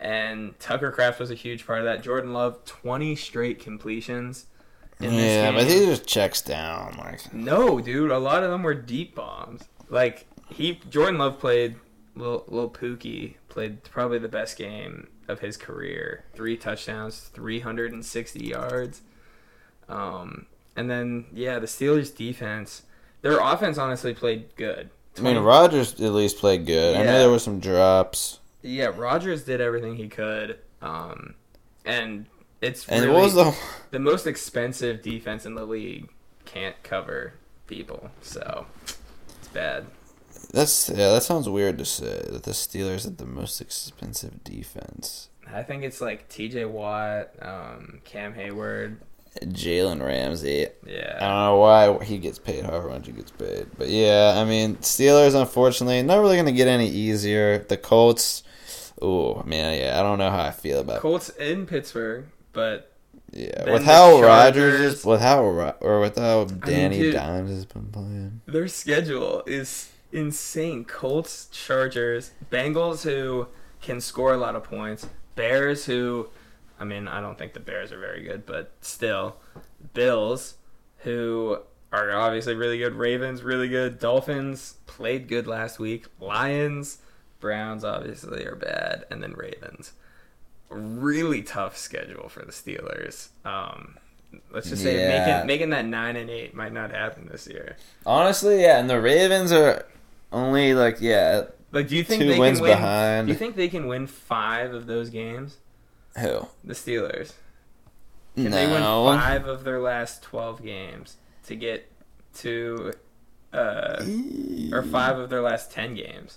[SPEAKER 3] And Tucker Kraft was a huge part of that. Jordan Love, twenty straight completions in this
[SPEAKER 4] Yeah,
[SPEAKER 3] game.
[SPEAKER 4] but he just checks down. Like,
[SPEAKER 3] No, dude, a lot of them were deep bombs. Like, he Jordan Love played, Lil, Lil Pookie played probably the best game of his career. Three touchdowns, three hundred sixty yards. Um, and then, yeah, the Steelers' defense, their offense honestly played good.
[SPEAKER 4] I mean, Rodgers at least played good. I know
[SPEAKER 3] Yeah.
[SPEAKER 4] there were some drops.
[SPEAKER 3] Yeah, Rodgers did everything he could. Um, and it's
[SPEAKER 4] And
[SPEAKER 3] really
[SPEAKER 4] what was the...
[SPEAKER 3] the most expensive defense in the league can't cover people. So, it's bad.
[SPEAKER 4] That's yeah. That sounds weird to say that the Steelers had the most expensive defense.
[SPEAKER 3] I think it's like T J Watt, um, Cam Hayward.
[SPEAKER 4] Jalen Ramsey.
[SPEAKER 3] Yeah.
[SPEAKER 4] I don't know why he gets paid however much he gets paid, but yeah, I mean Steelers unfortunately not really gonna get any easier. The Colts. Oh man, yeah. I don't know how I feel about
[SPEAKER 3] Colts in Pittsburgh, but
[SPEAKER 4] yeah
[SPEAKER 3] then
[SPEAKER 4] with
[SPEAKER 3] the
[SPEAKER 4] how Rodgers
[SPEAKER 3] Chargers-
[SPEAKER 4] is with how Ro- or with how Danny
[SPEAKER 3] dude,
[SPEAKER 4] Dimes has been playing.
[SPEAKER 3] their schedule is insane. Colts, Chargers, Bengals, who can score a lot of points. Bears, who, I mean, I don't think the Bears are very good, but still. Bills, who are obviously really good. Ravens, really good. Dolphins, played good last week. Lions, Browns, obviously, are bad. And then Ravens. Really tough schedule for the Steelers. Um, let's just say
[SPEAKER 4] Yeah.
[SPEAKER 3] making, making that nine and eight might not happen this year.
[SPEAKER 4] Honestly, yeah, and the Ravens are only like yeah.
[SPEAKER 3] Like, do you think
[SPEAKER 4] Two
[SPEAKER 3] they
[SPEAKER 4] wins
[SPEAKER 3] can win?
[SPEAKER 4] behind.
[SPEAKER 3] Do you think they can win five of those games?
[SPEAKER 4] Who?
[SPEAKER 3] The Steelers. Can
[SPEAKER 4] no.
[SPEAKER 3] they win five of their last twelve games to get to, uh, or five of their last ten games?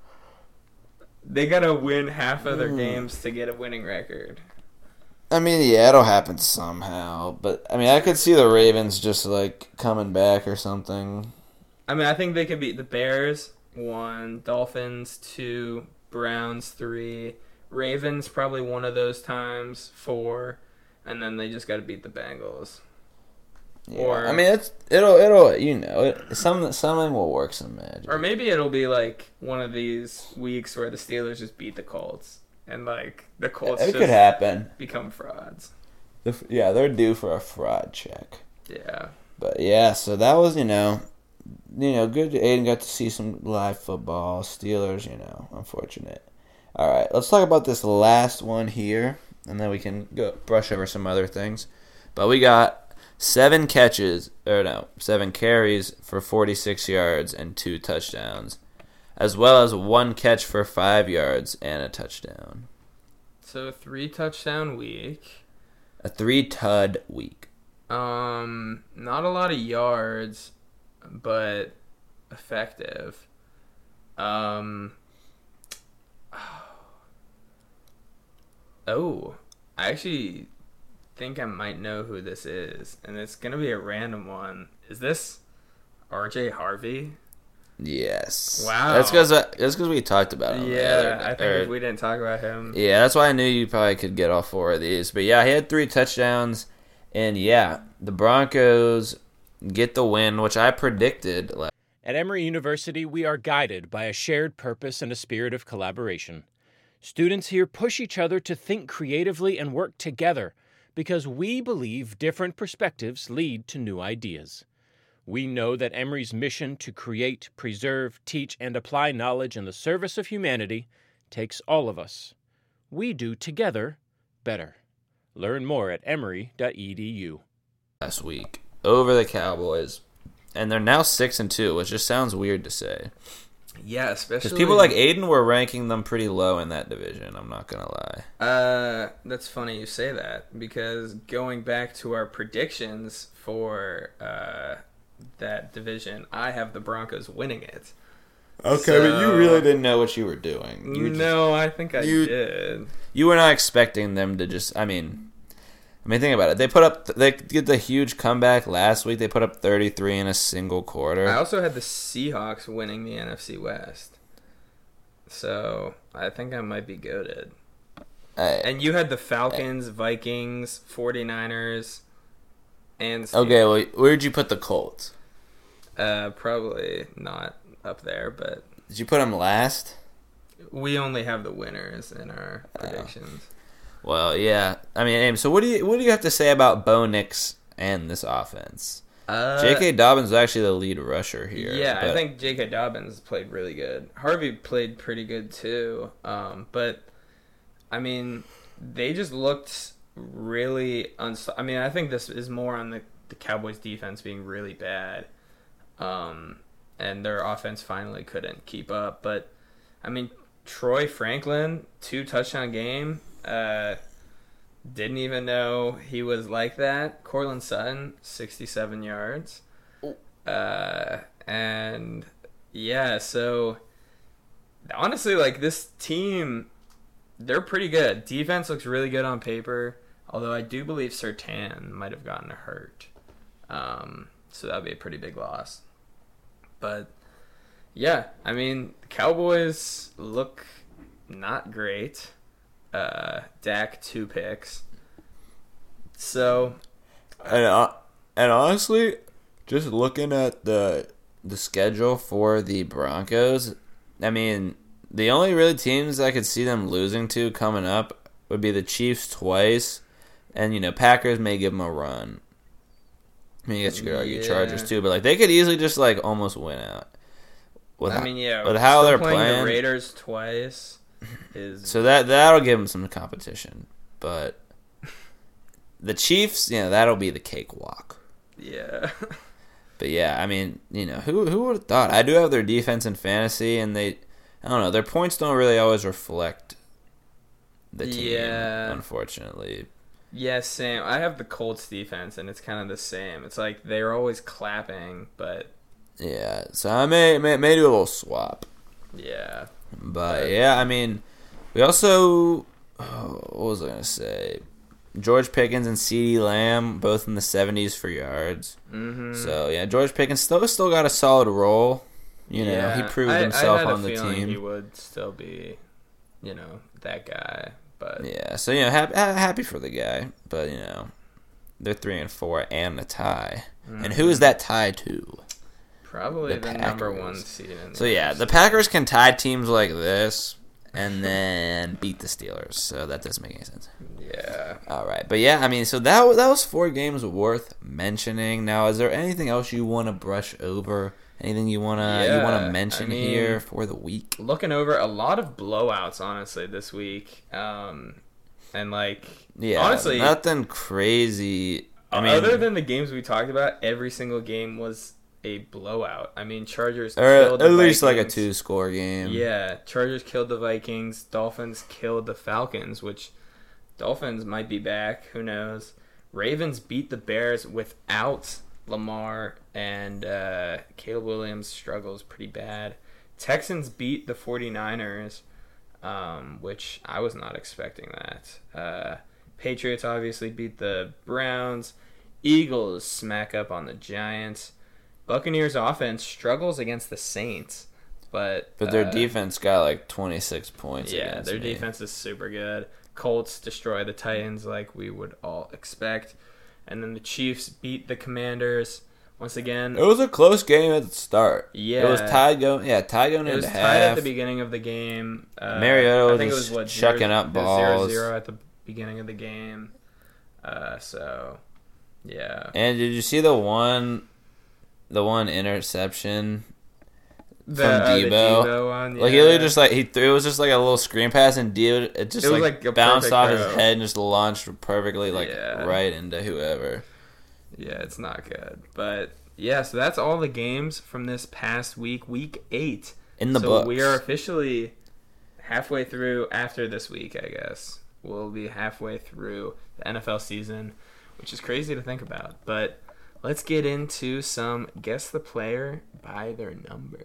[SPEAKER 3] They gotta win half of their games to get a winning record.
[SPEAKER 4] I mean, yeah, it'll happen somehow. But I mean, I could see the Ravens just like coming back or something.
[SPEAKER 3] I mean, I think they could beat the Bears one, Dolphins two, Browns three, Ravens probably one of those times four, and then they just got to beat the Bengals.
[SPEAKER 4] Yeah.
[SPEAKER 3] Or
[SPEAKER 4] I mean, it's it'll it'll you know it, some something will work some magic.
[SPEAKER 3] or maybe it'll be like one of these weeks where the Steelers just beat the Colts and like the Colts
[SPEAKER 4] It
[SPEAKER 3] just
[SPEAKER 4] could happen.
[SPEAKER 3] become frauds.
[SPEAKER 4] The, yeah, they're due for a fraud check.
[SPEAKER 3] Yeah.
[SPEAKER 4] But yeah, so that was you know, you know, good. Aiden got to see some live football. Steelers, you know, unfortunate. All right, let's talk about this last one here, and then we can go brush over some other things. But we got seven catches, or no, seven carries for forty-six yards and two touchdowns, as well as one catch for five yards and a touchdown.
[SPEAKER 3] So three touchdown week.
[SPEAKER 4] A three-tud week.
[SPEAKER 3] Um, not a lot of yards, but effective. Um. Oh, I actually think I might know who this is, and it's gonna be a random one. Is this R J Harvey?
[SPEAKER 4] Yes.
[SPEAKER 3] Wow.
[SPEAKER 4] That's because that's because we talked about him. the
[SPEAKER 3] Yeah,
[SPEAKER 4] other
[SPEAKER 3] I think
[SPEAKER 4] or-
[SPEAKER 3] if we didn't talk about him.
[SPEAKER 4] Yeah, that's why I knew you probably could get all four of these. But yeah, he had three touchdowns, and yeah, the Broncos get the win, which I predicted.
[SPEAKER 5] At Emory University, we are guided by a shared purpose and a spirit of collaboration. Students here push each other to think creatively and work together because we believe different perspectives lead to new ideas. We know that Emory's mission to create, preserve, teach, and apply knowledge in the service of humanity takes all of us. We do together better. Learn more at emory dot e d u.
[SPEAKER 4] Last week over the Cowboys, and they're now six and two, which just sounds weird to say.
[SPEAKER 3] Yeah, especially
[SPEAKER 4] Because people like Aiden were ranking them pretty low in that division. I'm not gonna lie.
[SPEAKER 3] Uh, that's funny you say that because going back to our predictions for uh that division, I have the Broncos winning it.
[SPEAKER 4] Okay, but you
[SPEAKER 3] So-
[SPEAKER 4] really didn't know what you were doing. You
[SPEAKER 3] You
[SPEAKER 4] just-
[SPEAKER 3] know, I think I
[SPEAKER 4] you-
[SPEAKER 3] did.
[SPEAKER 4] you were not expecting them to just. I mean, I mean, think about it. They put up. They did the huge comeback last week. They put up thirty-three in a single quarter.
[SPEAKER 3] I also had the Seahawks winning the N F C West, so I think I might be goated.
[SPEAKER 4] Hey,
[SPEAKER 3] And you had the Falcons, Vikings, 49ers, and Steelers.
[SPEAKER 4] okay, well, where'd you put the Colts?
[SPEAKER 3] Uh, probably not up there, but
[SPEAKER 4] Did you put them last?
[SPEAKER 3] we only have the winners in our predictions.
[SPEAKER 4] Uh, well, yeah. I mean, Aim, so what do you what do you have to say about Bo Nix and this offense?
[SPEAKER 3] Uh,
[SPEAKER 4] J K. Dobbins is actually the lead rusher here.
[SPEAKER 3] Yeah,
[SPEAKER 4] but...
[SPEAKER 3] I think J K. Dobbins played really good. Harvey played pretty good too. Um, but I mean, they just looked really unst- I mean, I think this is more on the, the Cowboys defense being really bad. Um, and their offense finally couldn't keep up. But I mean, Troy Franklin, two touchdown game. Uh, didn't even know he was like that. Cortland Sutton, sixty-seven yards. Uh, and yeah, so honestly, like this team, they're pretty good. Defense looks really good on paper, although I do believe Surtain might have gotten hurt. Um, so that would be a pretty big loss. But yeah, I mean, the Cowboys look not great. Uh, Dak, two picks. So,
[SPEAKER 4] and uh, and honestly, just looking at the the schedule for the Broncos, I mean, the only really teams I could see them losing to coming up would be the Chiefs twice, and you know, Packers may give them a run. I mean, I guess you could argue
[SPEAKER 3] yeah.
[SPEAKER 4] Chargers too, but like they could easily just like almost win out. With
[SPEAKER 3] I
[SPEAKER 4] how,
[SPEAKER 3] mean, yeah,
[SPEAKER 4] with how
[SPEAKER 3] still
[SPEAKER 4] they're
[SPEAKER 3] playing,
[SPEAKER 4] playing,
[SPEAKER 3] the Raiders twice is
[SPEAKER 4] so that that'll give them some competition, but the Chiefs, you know, that'll be the cakewalk.
[SPEAKER 3] yeah.
[SPEAKER 4] But yeah, I mean, you know, who who would have thought? I do have their defense in fantasy, and they, I don't know, their points don't really always reflect the team,
[SPEAKER 3] Yeah.
[SPEAKER 4] unfortunately.
[SPEAKER 3] Yeah, same. I have the Colts defense, and it's kind of the same. It's like they're always clapping, but
[SPEAKER 4] Yeah, so I may may, may do a little swap.
[SPEAKER 3] yeah.
[SPEAKER 4] But yeah, I mean, we also, oh, what was I gonna say? George Pickens and CeeDee Lamb both in the seventies for yards.
[SPEAKER 3] Mm-hmm.
[SPEAKER 4] So yeah, George Pickens still still got a solid role. You know,
[SPEAKER 3] yeah.
[SPEAKER 4] he proved
[SPEAKER 3] I,
[SPEAKER 4] himself
[SPEAKER 3] I had
[SPEAKER 4] on
[SPEAKER 3] a
[SPEAKER 4] the
[SPEAKER 3] feeling
[SPEAKER 4] team.
[SPEAKER 3] He would still be, you know, that guy. But
[SPEAKER 4] Yeah, so you know, happy, happy for the guy, but you know, they're three and four and a tie. Mm-hmm. And who is that tie to?
[SPEAKER 3] probably
[SPEAKER 4] The
[SPEAKER 3] the,
[SPEAKER 4] Packers.
[SPEAKER 3] number one seed. In
[SPEAKER 4] So
[SPEAKER 3] the
[SPEAKER 4] yeah,
[SPEAKER 3] N F C.
[SPEAKER 4] the Packers can tie teams like this and then beat the Steelers. So that doesn't make any sense.
[SPEAKER 3] Yeah.
[SPEAKER 4] All right, but yeah, I mean, so that that was four games worth mentioning. Now, is there anything else you want to brush over? Anything you wanna you
[SPEAKER 3] Yeah,
[SPEAKER 4] wanna mention
[SPEAKER 3] I mean,
[SPEAKER 4] here for the week?
[SPEAKER 3] Looking over a lot of blowouts, honestly, this week. Um, and like,
[SPEAKER 4] Yeah,
[SPEAKER 3] honestly,
[SPEAKER 4] nothing crazy. I mean,
[SPEAKER 3] other than the games we talked about, every single game was a blowout. I mean, Chargers
[SPEAKER 4] or
[SPEAKER 3] killed
[SPEAKER 4] at
[SPEAKER 3] the
[SPEAKER 4] least like a
[SPEAKER 3] Vikings.
[SPEAKER 4] two-score game.
[SPEAKER 3] Yeah, Chargers killed the Vikings. Dolphins killed the Falcons, which Dolphins might be back. Who knows? Ravens beat the Bears without Lamar, and uh, Caleb Williams struggles pretty bad. Texans beat the 49ers, um, which I was not expecting that. Uh, Patriots obviously beat the Browns. Eagles smack up on the Giants. Buccaneers offense struggles against the Saints, but
[SPEAKER 4] But their
[SPEAKER 3] uh,
[SPEAKER 4] defense got like twenty-six points.
[SPEAKER 3] yeah,
[SPEAKER 4] against
[SPEAKER 3] their
[SPEAKER 4] me.
[SPEAKER 3] defense is super good. Colts destroy the Titans like we would all expect. And then the Chiefs beat the Commanders once again.
[SPEAKER 4] It was a close game at the start.
[SPEAKER 3] Yeah.
[SPEAKER 4] it was tied going. Yeah, tied going
[SPEAKER 3] It was
[SPEAKER 4] into
[SPEAKER 3] tied at
[SPEAKER 4] half.
[SPEAKER 3] the beginning of the game. Uh,
[SPEAKER 4] Mariota
[SPEAKER 3] I think
[SPEAKER 4] was
[SPEAKER 3] it was what
[SPEAKER 4] chucking
[SPEAKER 3] zero,
[SPEAKER 4] up
[SPEAKER 3] it was
[SPEAKER 4] balls.
[SPEAKER 3] zero zero at the beginning of the game. Uh, so, yeah.
[SPEAKER 4] And did you see the one, the one interception
[SPEAKER 3] The,
[SPEAKER 4] from
[SPEAKER 3] uh, the
[SPEAKER 4] Debo?
[SPEAKER 3] Debo one,
[SPEAKER 4] Like he
[SPEAKER 3] yeah.
[SPEAKER 4] literally just like he threw. It was just like a little screen pass, and Debo it just
[SPEAKER 3] It was
[SPEAKER 4] like,
[SPEAKER 3] like a
[SPEAKER 4] bounced
[SPEAKER 3] perfect
[SPEAKER 4] off his
[SPEAKER 3] throw.
[SPEAKER 4] head and just launched perfectly like
[SPEAKER 3] Yeah.
[SPEAKER 4] right into whoever.
[SPEAKER 3] Yeah, it's not good. But yeah, so that's all the games from this past week, week eight.
[SPEAKER 4] In the
[SPEAKER 3] so
[SPEAKER 4] books.
[SPEAKER 3] we are officially halfway through after this week, I guess. We'll be halfway through the N F L season, which is crazy to think about. But let's get into some Guess the Player by Their Number.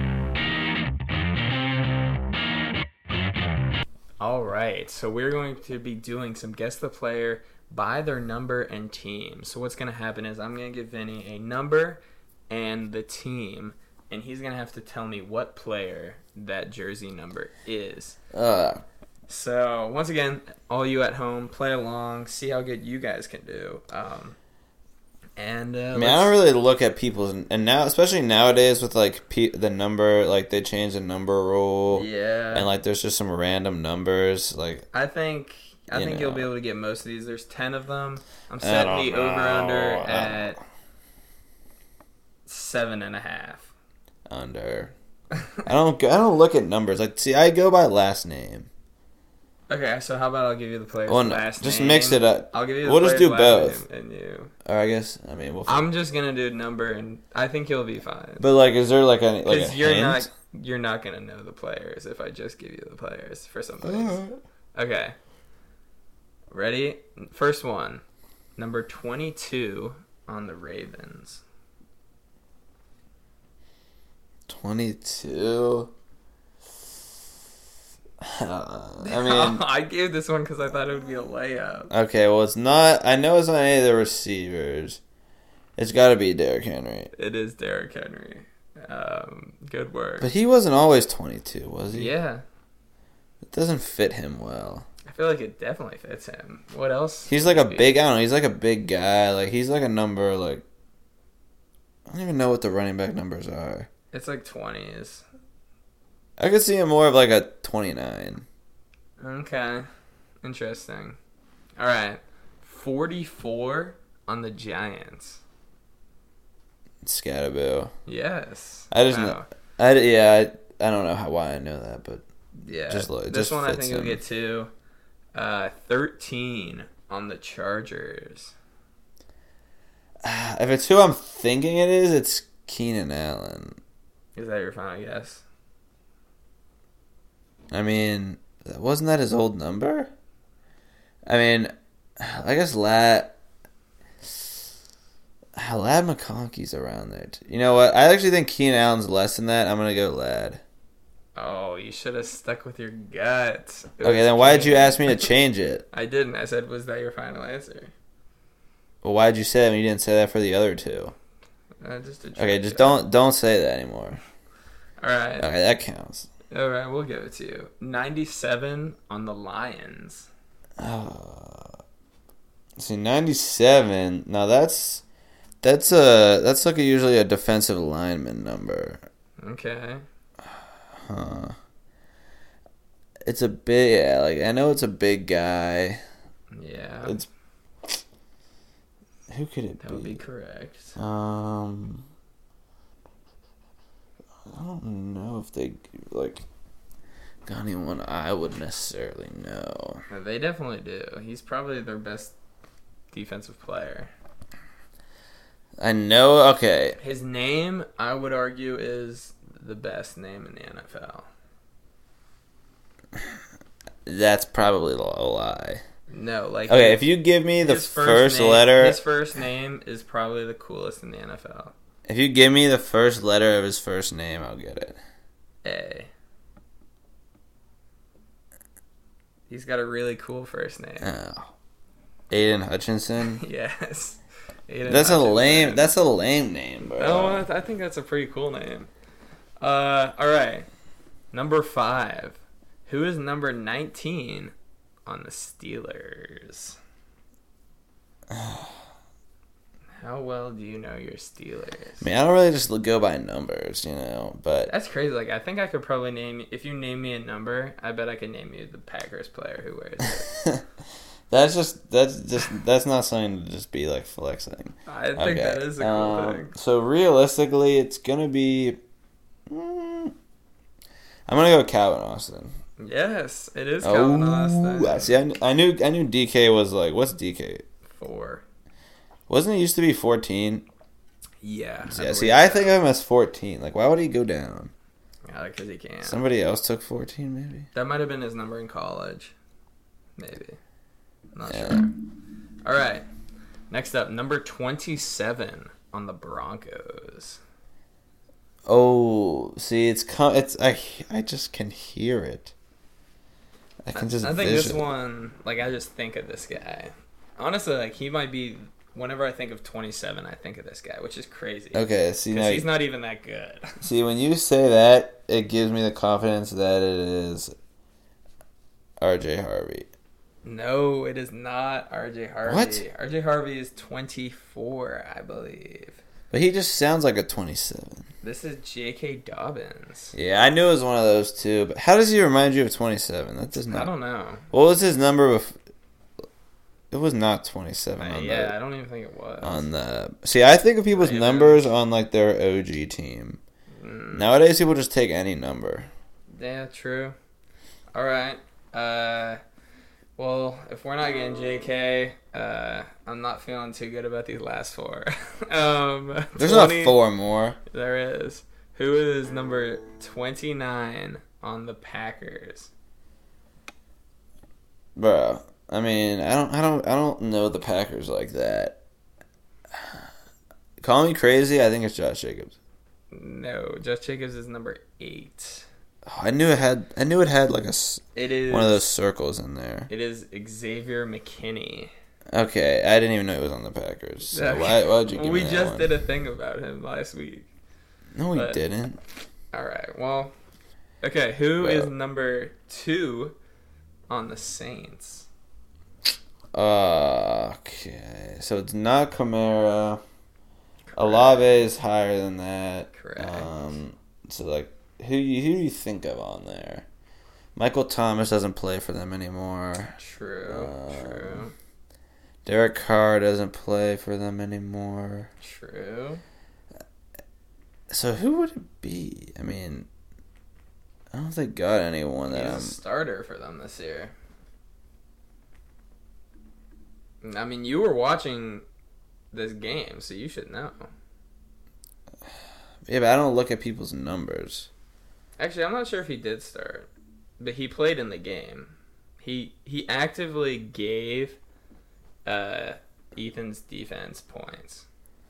[SPEAKER 3] All right, so we're going to be doing some Guess the Player by Their Number and Team. So what's going to happen is I'm going to give Vinny a number and the team, and he's going to have to tell me what player that jersey number is.
[SPEAKER 4] Uh,
[SPEAKER 3] So once again, all you at home, play along, see how good you guys can do. Um, And uh,
[SPEAKER 4] I mean, I don't really look at people's, and now, especially nowadays with like pe- the number, like they changed the number rule,
[SPEAKER 3] yeah,
[SPEAKER 4] and like there's just some random numbers. Like
[SPEAKER 3] I think I
[SPEAKER 4] you
[SPEAKER 3] think
[SPEAKER 4] know.
[SPEAKER 3] you'll be able to get most of these. There's ten of them. I'm
[SPEAKER 4] I
[SPEAKER 3] setting
[SPEAKER 4] don't
[SPEAKER 3] the over under
[SPEAKER 4] know.
[SPEAKER 3] at seven and a half.
[SPEAKER 4] under, I don't, I don't look at numbers. Like, see, I go by last name.
[SPEAKER 3] Okay, so how about I'll give you the player's
[SPEAKER 4] Well, no,
[SPEAKER 3] last
[SPEAKER 4] just
[SPEAKER 3] name.
[SPEAKER 4] mix it up.
[SPEAKER 3] I'll give you the
[SPEAKER 4] We'll just
[SPEAKER 3] player's
[SPEAKER 4] do
[SPEAKER 3] last
[SPEAKER 4] both.
[SPEAKER 3] name and you.
[SPEAKER 4] Or I guess, I mean, we'll.
[SPEAKER 3] I'm just gonna do number, and I think you'll be fine.
[SPEAKER 4] But like, is there like a like a
[SPEAKER 3] Because you're
[SPEAKER 4] hint?
[SPEAKER 3] not you're not gonna know the players if I just give you the players for some things. Okay. Ready? First one. Number twenty-two on the Ravens.
[SPEAKER 4] twenty-two. Uh, I mean,
[SPEAKER 3] I gave this one because I thought it would be a layup.
[SPEAKER 4] okay, well, it's not. I know it's not any of the receivers. It's got to be Derrick Henry.
[SPEAKER 3] It is Derrick Henry. Um, good work.
[SPEAKER 4] But he wasn't always twenty-two, was he?
[SPEAKER 3] Yeah.
[SPEAKER 4] It doesn't fit him well.
[SPEAKER 3] I feel like it definitely fits him. What else?
[SPEAKER 4] He's like a
[SPEAKER 3] would be-
[SPEAKER 4] big. I don't know. He's like a big guy. Like he's like a number. Like I don't even know what the running back numbers are.
[SPEAKER 3] It's like twenties.
[SPEAKER 4] I could see him more of like a twenty-nine.
[SPEAKER 3] Okay. Interesting. All right. forty-four on the Giants.
[SPEAKER 4] Scatterboo.
[SPEAKER 3] Yes.
[SPEAKER 4] I just
[SPEAKER 3] Wow.
[SPEAKER 4] know. I yeah. I, I don't know how why I know that, but
[SPEAKER 3] Yeah.
[SPEAKER 4] Just look- it
[SPEAKER 3] this
[SPEAKER 4] just
[SPEAKER 3] one I
[SPEAKER 4] fits
[SPEAKER 3] think you'll
[SPEAKER 4] him.
[SPEAKER 3] get two. Uh, thirteen on the Chargers.
[SPEAKER 4] if it's who I'm thinking it is, it's Keenan Allen.
[SPEAKER 3] Is that your final guess?
[SPEAKER 4] I mean, wasn't that his old number? I mean, I guess Lad, Lad McConkey's around there too. You know what? I actually think Keenan Allen's less than that. I'm gonna go Lad.
[SPEAKER 3] Oh, you should have stuck with your gut. It
[SPEAKER 4] Okay,
[SPEAKER 3] was
[SPEAKER 4] then why did you
[SPEAKER 3] Keenan.
[SPEAKER 4] ask me to change it?
[SPEAKER 3] I didn't. I said, was that your final answer?
[SPEAKER 4] Well, why did you say that when you didn't say that for the other two?
[SPEAKER 3] Uh, just a
[SPEAKER 4] Okay,
[SPEAKER 3] trick
[SPEAKER 4] just
[SPEAKER 3] shot.
[SPEAKER 4] don't don't say that anymore.
[SPEAKER 3] All right.
[SPEAKER 4] Okay, that counts.
[SPEAKER 3] All right, we'll give it to you. ninety-seven on the Lions.
[SPEAKER 4] Uh, see, ninety-seven. Now that's that's a that's like a, usually a defensive lineman number.
[SPEAKER 3] Okay.
[SPEAKER 4] Huh. It's a big, yeah, like I know it's a big guy.
[SPEAKER 3] Yeah.
[SPEAKER 4] It's who could it
[SPEAKER 3] that
[SPEAKER 4] be?
[SPEAKER 3] would be correct.
[SPEAKER 4] Um, I don't know if they like got anyone I would necessarily know.
[SPEAKER 3] They definitely do. He's probably their best defensive player.
[SPEAKER 4] I know. Okay,
[SPEAKER 3] His name, I would argue, is the best name in the N F L.
[SPEAKER 4] that's probably a lie.
[SPEAKER 3] No, like
[SPEAKER 4] Okay, if you give me the
[SPEAKER 3] his
[SPEAKER 4] first,
[SPEAKER 3] name,
[SPEAKER 4] letter,
[SPEAKER 3] his first name is probably the coolest in the N F L.
[SPEAKER 4] if you give me the first letter of his first name, I'll get it.
[SPEAKER 3] A. He's got a really cool first name.
[SPEAKER 4] Oh, Aiden Hutchinson.
[SPEAKER 3] Yes. Aiden
[SPEAKER 4] That's a
[SPEAKER 3] Hutchinson.
[SPEAKER 4] lame. That's a lame name, bro.
[SPEAKER 3] Oh, I th- I think that's a pretty cool name. Uh, all right. Number five. Who is number nineteen on the Steelers? How well do you know your Steelers?
[SPEAKER 4] I mean, I don't really just go by numbers, you know, but
[SPEAKER 3] That's crazy. Like, I think I could probably name, if you name me a number, I bet I could name you the Packers player who wears it.
[SPEAKER 4] that's just that's just that's not something to just be like flexing.
[SPEAKER 3] I think
[SPEAKER 4] Okay.
[SPEAKER 3] that is a cool
[SPEAKER 4] um,
[SPEAKER 3] thing.
[SPEAKER 4] So realistically, it's gonna be. Mm, I'm gonna go Calvin Austin.
[SPEAKER 3] Yes, it is Calvin Austin.
[SPEAKER 4] I see. I, kn- I knew. I knew D K was like. What's D K?
[SPEAKER 3] Four.
[SPEAKER 4] Wasn't it used to be fourteen?
[SPEAKER 3] Yeah.
[SPEAKER 4] Yeah. See, I think of him as fourteen. Like, why would he go down?
[SPEAKER 3] because he can.
[SPEAKER 4] Somebody else took fourteen, maybe.
[SPEAKER 3] That might have been his number in college. Maybe. Not
[SPEAKER 4] Yeah.
[SPEAKER 3] sure. All right. Next up, number twenty-seven on the Broncos.
[SPEAKER 4] Oh, see, it's com- it's I I just can hear it. I can just.
[SPEAKER 3] I think this
[SPEAKER 4] vision-
[SPEAKER 3] one, like, I just think of this guy. Honestly, like, he might be, whenever I think of twenty-seven, I think of this guy, which is crazy.
[SPEAKER 4] Okay, see now.
[SPEAKER 3] Because he's not even that good.
[SPEAKER 4] See, when you say that, it gives me the confidence that it is R J Harvey.
[SPEAKER 3] No, it is not R J Harvey.
[SPEAKER 4] What?
[SPEAKER 3] R J Harvey is twenty-four, I believe.
[SPEAKER 4] But he just sounds like a twenty-seven.
[SPEAKER 3] This is J K. Dobbins.
[SPEAKER 4] Yeah, I knew it was one of those two. But how does he remind you of twenty-seven? That does not.
[SPEAKER 3] I don't know.
[SPEAKER 4] What was his number? Bef- it was not twenty-seven.
[SPEAKER 3] Uh,
[SPEAKER 4] on
[SPEAKER 3] yeah,
[SPEAKER 4] the,
[SPEAKER 3] I don't even think it was.
[SPEAKER 4] On the see, I think of people's
[SPEAKER 3] Ravens.
[SPEAKER 4] numbers on like their O G team.
[SPEAKER 3] Mm.
[SPEAKER 4] Nowadays, people just take any number.
[SPEAKER 3] Yeah, true. All right. Uh, well, if we're not getting J K, uh, I'm not feeling too good about these last four. um,
[SPEAKER 4] There's
[SPEAKER 3] twenty
[SPEAKER 4] not four more.
[SPEAKER 3] There is. Who is number twenty-nine on the Packers?
[SPEAKER 4] Bro, I mean, I don't, I don't, I don't know the Packers like that. Call me crazy. I think it's Josh Jacobs.
[SPEAKER 3] No, Josh Jacobs is number eight.
[SPEAKER 4] Oh, I knew it had. I knew it had like a s-
[SPEAKER 3] It is
[SPEAKER 4] one of those circles in there.
[SPEAKER 3] It is Xavier McKinney.
[SPEAKER 4] Okay, I didn't even know he was on the Packers. So why? Why'd you give
[SPEAKER 3] we
[SPEAKER 4] me that
[SPEAKER 3] just
[SPEAKER 4] one?
[SPEAKER 3] did a thing about him last week.
[SPEAKER 4] No, we
[SPEAKER 3] but-
[SPEAKER 4] didn't.
[SPEAKER 3] All right. Well, okay. Who
[SPEAKER 4] Well.
[SPEAKER 3] is number two on the Saints?
[SPEAKER 4] Uh, okay, so it's not Kamara. Olave is higher than that.
[SPEAKER 3] Correct.
[SPEAKER 4] Um, so like, who you, who do you think of on there? Michael Thomas doesn't play for them anymore.
[SPEAKER 3] True.
[SPEAKER 4] Um,
[SPEAKER 3] true.
[SPEAKER 4] Derek Carr doesn't play for them anymore.
[SPEAKER 3] True.
[SPEAKER 4] So who would it be? I mean, I don't think got anyone
[SPEAKER 3] He's
[SPEAKER 4] that
[SPEAKER 3] a
[SPEAKER 4] I'm.
[SPEAKER 3] starter for them this year. I mean, you were watching this game, so you should know.
[SPEAKER 4] Yeah, but I don't look at people's numbers.
[SPEAKER 3] Actually, I'm not sure if he did start, but he played in the game. He he actively gave uh, Ethan's defense points.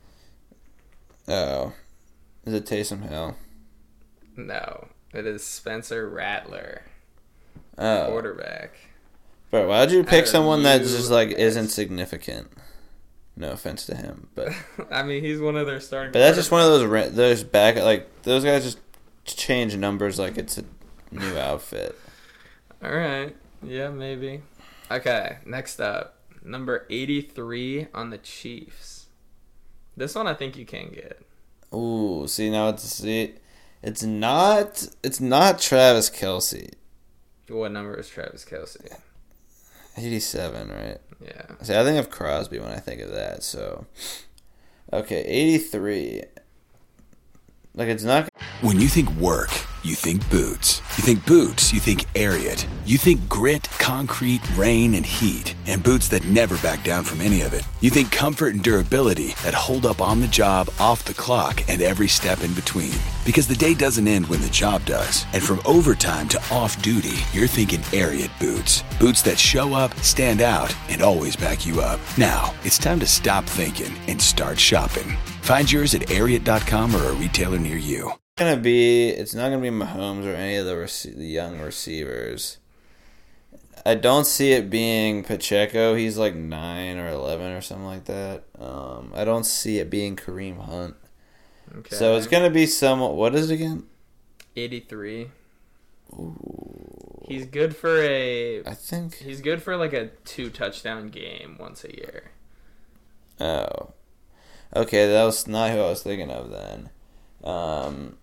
[SPEAKER 4] Oh, is it Taysom Hill?
[SPEAKER 3] No, it is Spencer Rattler,
[SPEAKER 4] Oh,
[SPEAKER 3] quarterback.
[SPEAKER 4] bro, why'd you pick
[SPEAKER 3] Out of
[SPEAKER 4] someone that's
[SPEAKER 3] you
[SPEAKER 4] just like
[SPEAKER 3] guys.
[SPEAKER 4] isn't significant? No offense to him, but
[SPEAKER 3] I mean, he's one of their starting.
[SPEAKER 4] but that's just one of those ra- those back like those guys just change numbers like it's a new outfit.
[SPEAKER 3] All right. Yeah, maybe. Okay, next up. Number eighty-three on the Chiefs. This one I think you can get.
[SPEAKER 4] Ooh, see now it's see, it's not it's not Travis Kelce.
[SPEAKER 3] What number is Travis Kelce?
[SPEAKER 4] eighty-seven, right?
[SPEAKER 3] Yeah.
[SPEAKER 4] See, I think of Crosby when I think of that. So, okay, eighty-three. Like it's not.
[SPEAKER 6] When you think work, you think boots. You think boots, you think Ariat. You think grit, concrete, rain, and heat. And boots that never back down from any of it. You think comfort and durability that hold up on the job, off the clock, and every step in between. Because the day doesn't end when the job does. And from overtime to off-duty, you're thinking Ariat boots. Boots that show up, stand out, and always back you up. Now, it's time to stop thinking and start shopping. Find yours at Ariat dot com or a retailer near you.
[SPEAKER 4] It's gonna be. It's not gonna be Mahomes or any of the, rec- the young receivers. I don't see it being Pacheco. He's like nine or eleven or something like that. Um, I don't see it being Kareem Hunt.
[SPEAKER 3] Okay.
[SPEAKER 4] So it's gonna be somewhat. What is it again?
[SPEAKER 3] eighty-three.
[SPEAKER 4] Ooh,
[SPEAKER 3] He's good for a.
[SPEAKER 4] I think.
[SPEAKER 3] He's good for like a two touchdown game once a year.
[SPEAKER 4] Oh, okay. That was not who I was thinking of then. Um,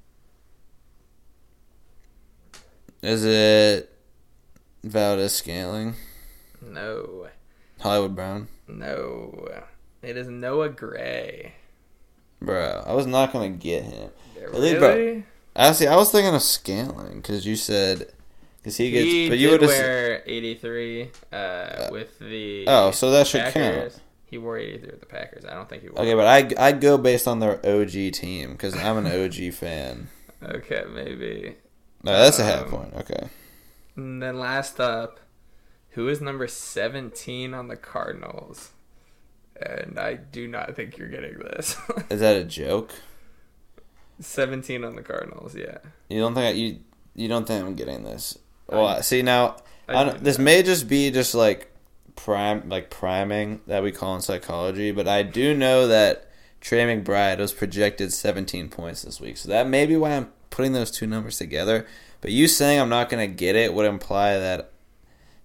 [SPEAKER 4] is it Valdez Scaling?
[SPEAKER 3] No.
[SPEAKER 4] Hollywood Brown?
[SPEAKER 3] No. It is Noah Gray.
[SPEAKER 4] Bro, I was not gonna get him.
[SPEAKER 3] Really?
[SPEAKER 4] Bro, Actually, I was thinking of Scaling because you said because he gets.
[SPEAKER 3] He
[SPEAKER 4] but you
[SPEAKER 3] did
[SPEAKER 4] would
[SPEAKER 3] wear eighty-three uh, with the.
[SPEAKER 4] Oh, so that should
[SPEAKER 3] Packers.
[SPEAKER 4] count.
[SPEAKER 3] He wore eighty-three with the Packers. I don't think he wore.
[SPEAKER 4] Okay, but I I go based on their O G team because I'm an O G fan.
[SPEAKER 3] Okay, maybe.
[SPEAKER 4] No, that's a half
[SPEAKER 3] Um,
[SPEAKER 4] point. Okay.
[SPEAKER 3] And then last up, who is number seventeen on the Cardinals? And I do not think you're getting this.
[SPEAKER 4] Is that a joke?
[SPEAKER 3] seventeen on the Cardinals, yeah.
[SPEAKER 4] You don't think I, you you don't think I'm getting this? Well,
[SPEAKER 3] I-
[SPEAKER 4] see now,
[SPEAKER 3] I
[SPEAKER 4] I don't,
[SPEAKER 3] do
[SPEAKER 4] this
[SPEAKER 3] not.
[SPEAKER 4] may just be just like prime like priming that we call in psychology, but I do know that Trey McBride was projected seventeen points this week, so that may be why I'm putting those two numbers together. But you saying I'm not gonna get it would imply that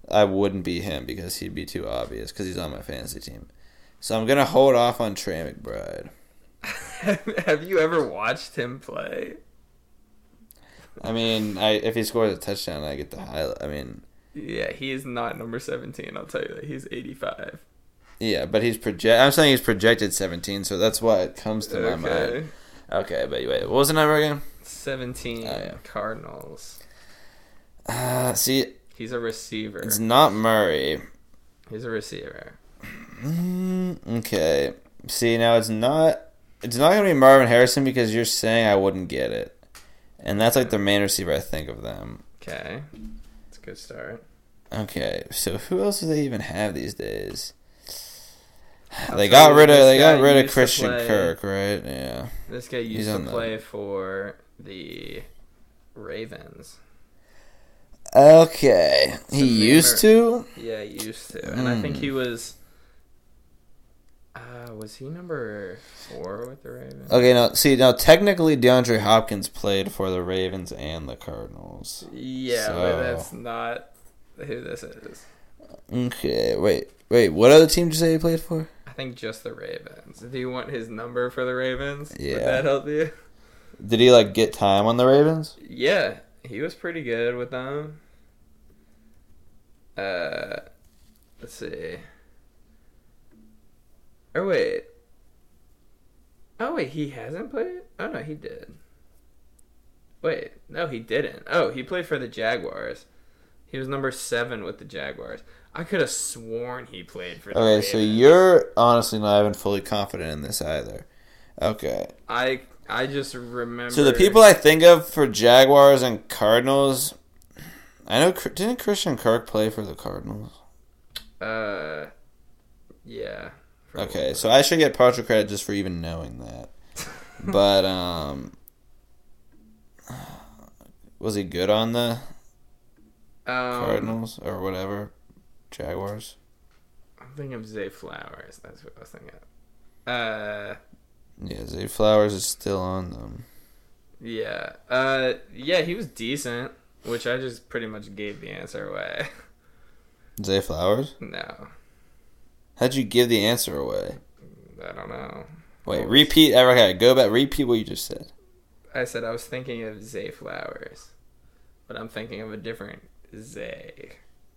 [SPEAKER 4] I wouldn't be him because he'd be too obvious because he's on my fantasy team. So I'm gonna hold off on Trey McBride.
[SPEAKER 3] Have you ever watched him play?
[SPEAKER 4] I mean, I if he scores a touchdown, I get the highlight. I mean,
[SPEAKER 3] yeah, he is not number seventeen. I'll tell you that. He's eighty-five.
[SPEAKER 4] Yeah, but he's project. I'm saying he's projected seventeen, so that's why it comes to
[SPEAKER 3] Okay.
[SPEAKER 4] my mind. Okay, but wait, what was the number again?
[SPEAKER 3] seventeen
[SPEAKER 4] Oh, yeah.
[SPEAKER 3] Cardinals.
[SPEAKER 4] Uh, see,
[SPEAKER 3] He's a receiver.
[SPEAKER 4] it's not Murray.
[SPEAKER 3] He's a receiver.
[SPEAKER 4] Mm, okay. See, now it's not. It's not gonna be Marvin Harrison because you're saying I wouldn't get it, and that's like the main receiver I think of them.
[SPEAKER 3] Okay. It's a good start.
[SPEAKER 4] Okay, so who else do they even have these days?
[SPEAKER 3] I'll
[SPEAKER 4] They
[SPEAKER 3] tell
[SPEAKER 4] got
[SPEAKER 3] you,
[SPEAKER 4] rid of
[SPEAKER 3] this
[SPEAKER 4] they got
[SPEAKER 3] guy
[SPEAKER 4] rid of
[SPEAKER 3] used to
[SPEAKER 4] Christian
[SPEAKER 3] play-
[SPEAKER 4] Kirk, right? Yeah.
[SPEAKER 3] This guy
[SPEAKER 4] He's
[SPEAKER 3] used to
[SPEAKER 4] on the-
[SPEAKER 3] play for the Ravens.
[SPEAKER 4] Okay, he
[SPEAKER 3] name
[SPEAKER 4] used
[SPEAKER 3] or-
[SPEAKER 4] to.
[SPEAKER 3] Yeah, he used to. And I think
[SPEAKER 4] Hmm.
[SPEAKER 3] he was... Uh, was he number four with the Ravens?
[SPEAKER 4] Okay, now see now technically DeAndre Hopkins played for the Ravens and the Cardinals.
[SPEAKER 3] Yeah,
[SPEAKER 4] So-
[SPEAKER 3] but that's not who this is.
[SPEAKER 4] Okay, wait, wait. What other team did you say he played for?
[SPEAKER 3] I think just the Ravens. Do you want his number for the Ravens?
[SPEAKER 4] Yeah.
[SPEAKER 3] Would that help you?
[SPEAKER 4] Did he like get time on the Ravens?
[SPEAKER 3] Yeah, he was pretty good with them. Uh, let's see. Oh wait. Oh wait, he hasn't played? Oh no, he did. Wait, no, he didn't. Oh, he played for the Jaguars. He was number seven with the Jaguars. I could have sworn he played for the
[SPEAKER 4] Okay, so
[SPEAKER 3] Ravens.
[SPEAKER 4] you're honestly not even fully confident in this either. Okay.
[SPEAKER 3] I I just remember.
[SPEAKER 4] So the people I think of for Jaguars and Cardinals, I know didn't Christian Kirk play for the Cardinals?
[SPEAKER 3] Uh, yeah. for a
[SPEAKER 4] Okay,
[SPEAKER 3] little
[SPEAKER 4] so I should get partial credit just for even knowing that. But um, was he good on the
[SPEAKER 3] bit. Um,
[SPEAKER 4] Cardinals or whatever? Jaguars.
[SPEAKER 3] I'm thinking of Zay Flowers. That's what I was thinking of. Uh,
[SPEAKER 4] Yeah, Zay Flowers is still on them.
[SPEAKER 3] yeah. Uh, yeah, he was decent, which I just pretty much gave the answer away.
[SPEAKER 4] Zay Flowers?
[SPEAKER 3] No,
[SPEAKER 4] How'd you give the answer away?
[SPEAKER 3] I don't know.
[SPEAKER 4] Wait, repeat. Okay, go back. Repeat what you just said.
[SPEAKER 3] I said I was thinking of Zay Flowers, but I'm thinking of a different Zay.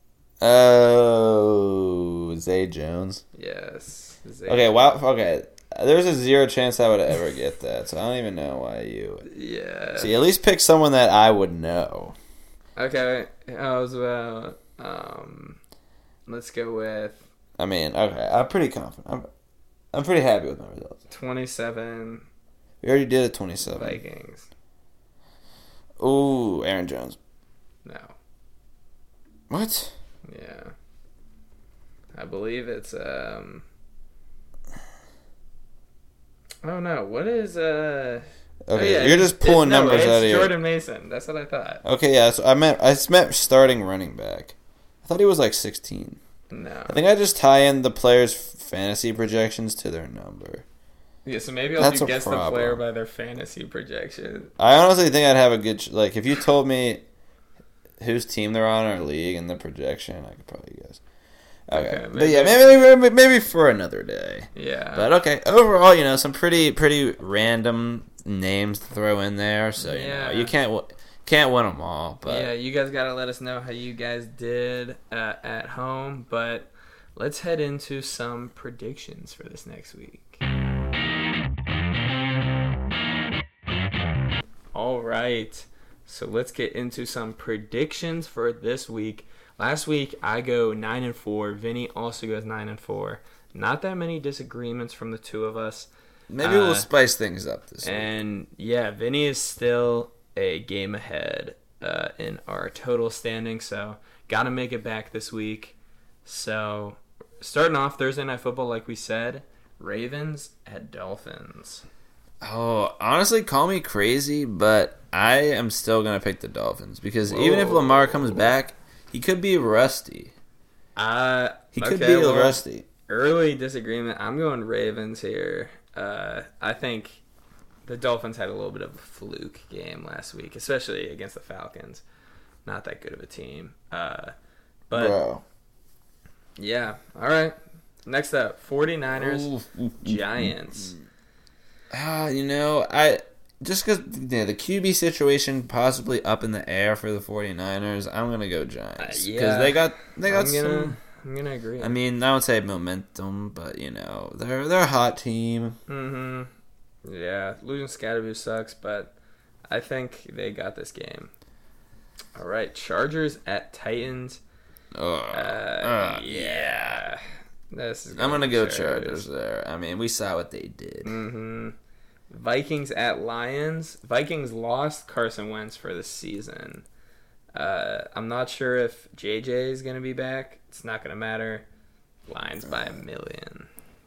[SPEAKER 4] Oh, Zay Jones.
[SPEAKER 3] Yes. Zay.
[SPEAKER 4] Okay, wow. Okay, there's a zero chance I would ever get that, so I don't even know why you.
[SPEAKER 3] Yeah.
[SPEAKER 4] See, at least pick someone that I would know.
[SPEAKER 3] Okay. How's about um? Let's go with
[SPEAKER 4] I mean, okay, I'm pretty confident. I'm, I'm pretty happy with my results.
[SPEAKER 3] twenty-seven
[SPEAKER 4] We already did a twenty-seven.
[SPEAKER 3] Vikings.
[SPEAKER 4] Ooh, Aaron Jones.
[SPEAKER 3] No.
[SPEAKER 4] What?
[SPEAKER 3] Yeah. I believe it's um. Oh no! What is uh?
[SPEAKER 4] Okay,
[SPEAKER 3] oh, yeah,
[SPEAKER 4] you're
[SPEAKER 3] it's-
[SPEAKER 4] just pulling
[SPEAKER 3] it- no,
[SPEAKER 4] numbers
[SPEAKER 3] it's
[SPEAKER 4] out of your.
[SPEAKER 3] Jordan Mason. That's what I thought.
[SPEAKER 4] Okay, yeah. So I meant I just meant starting running back. I thought he was like sixteen.
[SPEAKER 3] No.
[SPEAKER 4] I think I just tie in the players' fantasy projections to their number.
[SPEAKER 3] Yeah, so maybe I'll
[SPEAKER 4] That's
[SPEAKER 3] do
[SPEAKER 4] a
[SPEAKER 3] guess the
[SPEAKER 4] problem.
[SPEAKER 3] player by their fantasy projection.
[SPEAKER 4] I honestly think I'd have a good ch- like if you told me whose team they're on or league and the projection, I could probably guess. Okay,
[SPEAKER 3] Okay,
[SPEAKER 4] but
[SPEAKER 3] maybe-
[SPEAKER 4] yeah, maybe, maybe maybe for another day.
[SPEAKER 3] Yeah.
[SPEAKER 4] But okay, overall, you know, some pretty pretty random names to throw in there, so you
[SPEAKER 3] Yeah.
[SPEAKER 4] know you can't w- can't win them all. But
[SPEAKER 3] yeah, you guys gotta let us know how you guys did uh, at home. But let's head into some predictions for this next week. All right, so let's get into some predictions for this week. Last week I go nine and four. Vinny also goes nine and four. Not that many disagreements from the two of us.
[SPEAKER 4] maybe
[SPEAKER 3] Uh,
[SPEAKER 4] we'll spice things up this week.
[SPEAKER 3] And yeah, Vinny is still a game ahead uh, in our total standing, so got to make it back this week. So starting off Thursday Night Football, like we said, Ravens at Dolphins.
[SPEAKER 4] Oh, honestly, call me crazy, but I am still gonna pick the Dolphins because even if Lamar comes back, he could be rusty.
[SPEAKER 3] Uh,
[SPEAKER 4] He could
[SPEAKER 3] okay,
[SPEAKER 4] be
[SPEAKER 3] well,
[SPEAKER 4] rusty.
[SPEAKER 3] Early disagreement. I'm going Ravens here. Uh, I think the Dolphins had a little bit of a fluke game last week, especially against the Falcons. Not that good of a team. Uh, But,
[SPEAKER 4] Bro.
[SPEAKER 3] yeah. All right. Next up, 49ers,
[SPEAKER 4] Ooh.
[SPEAKER 3] Giants.
[SPEAKER 4] Ah, you know, I just because you know, the Q B situation possibly up in the air for the 49ers, I'm gonna go Giants
[SPEAKER 3] Uh,
[SPEAKER 4] because
[SPEAKER 3] yeah.
[SPEAKER 4] they got they got
[SPEAKER 3] I'm gonna,
[SPEAKER 4] some.
[SPEAKER 3] I'm gonna agree.
[SPEAKER 4] I mean, I would say momentum, but you know, they're they're a hot team.
[SPEAKER 3] Mm-hmm. Yeah, losing Scatterboo sucks, but I think they got this game. All right, Chargers at Titans.
[SPEAKER 4] Oh,
[SPEAKER 3] Uh,
[SPEAKER 4] uh,
[SPEAKER 3] yeah. This is
[SPEAKER 4] I'm gonna go
[SPEAKER 3] Chargers.
[SPEAKER 4] Chargers there. I mean, we saw what they did.
[SPEAKER 3] Mm-hmm. Vikings at Lions. Vikings lost Carson Wentz for the season. Uh, I'm not sure if J J is gonna be back. It's not gonna matter. Lions by a million.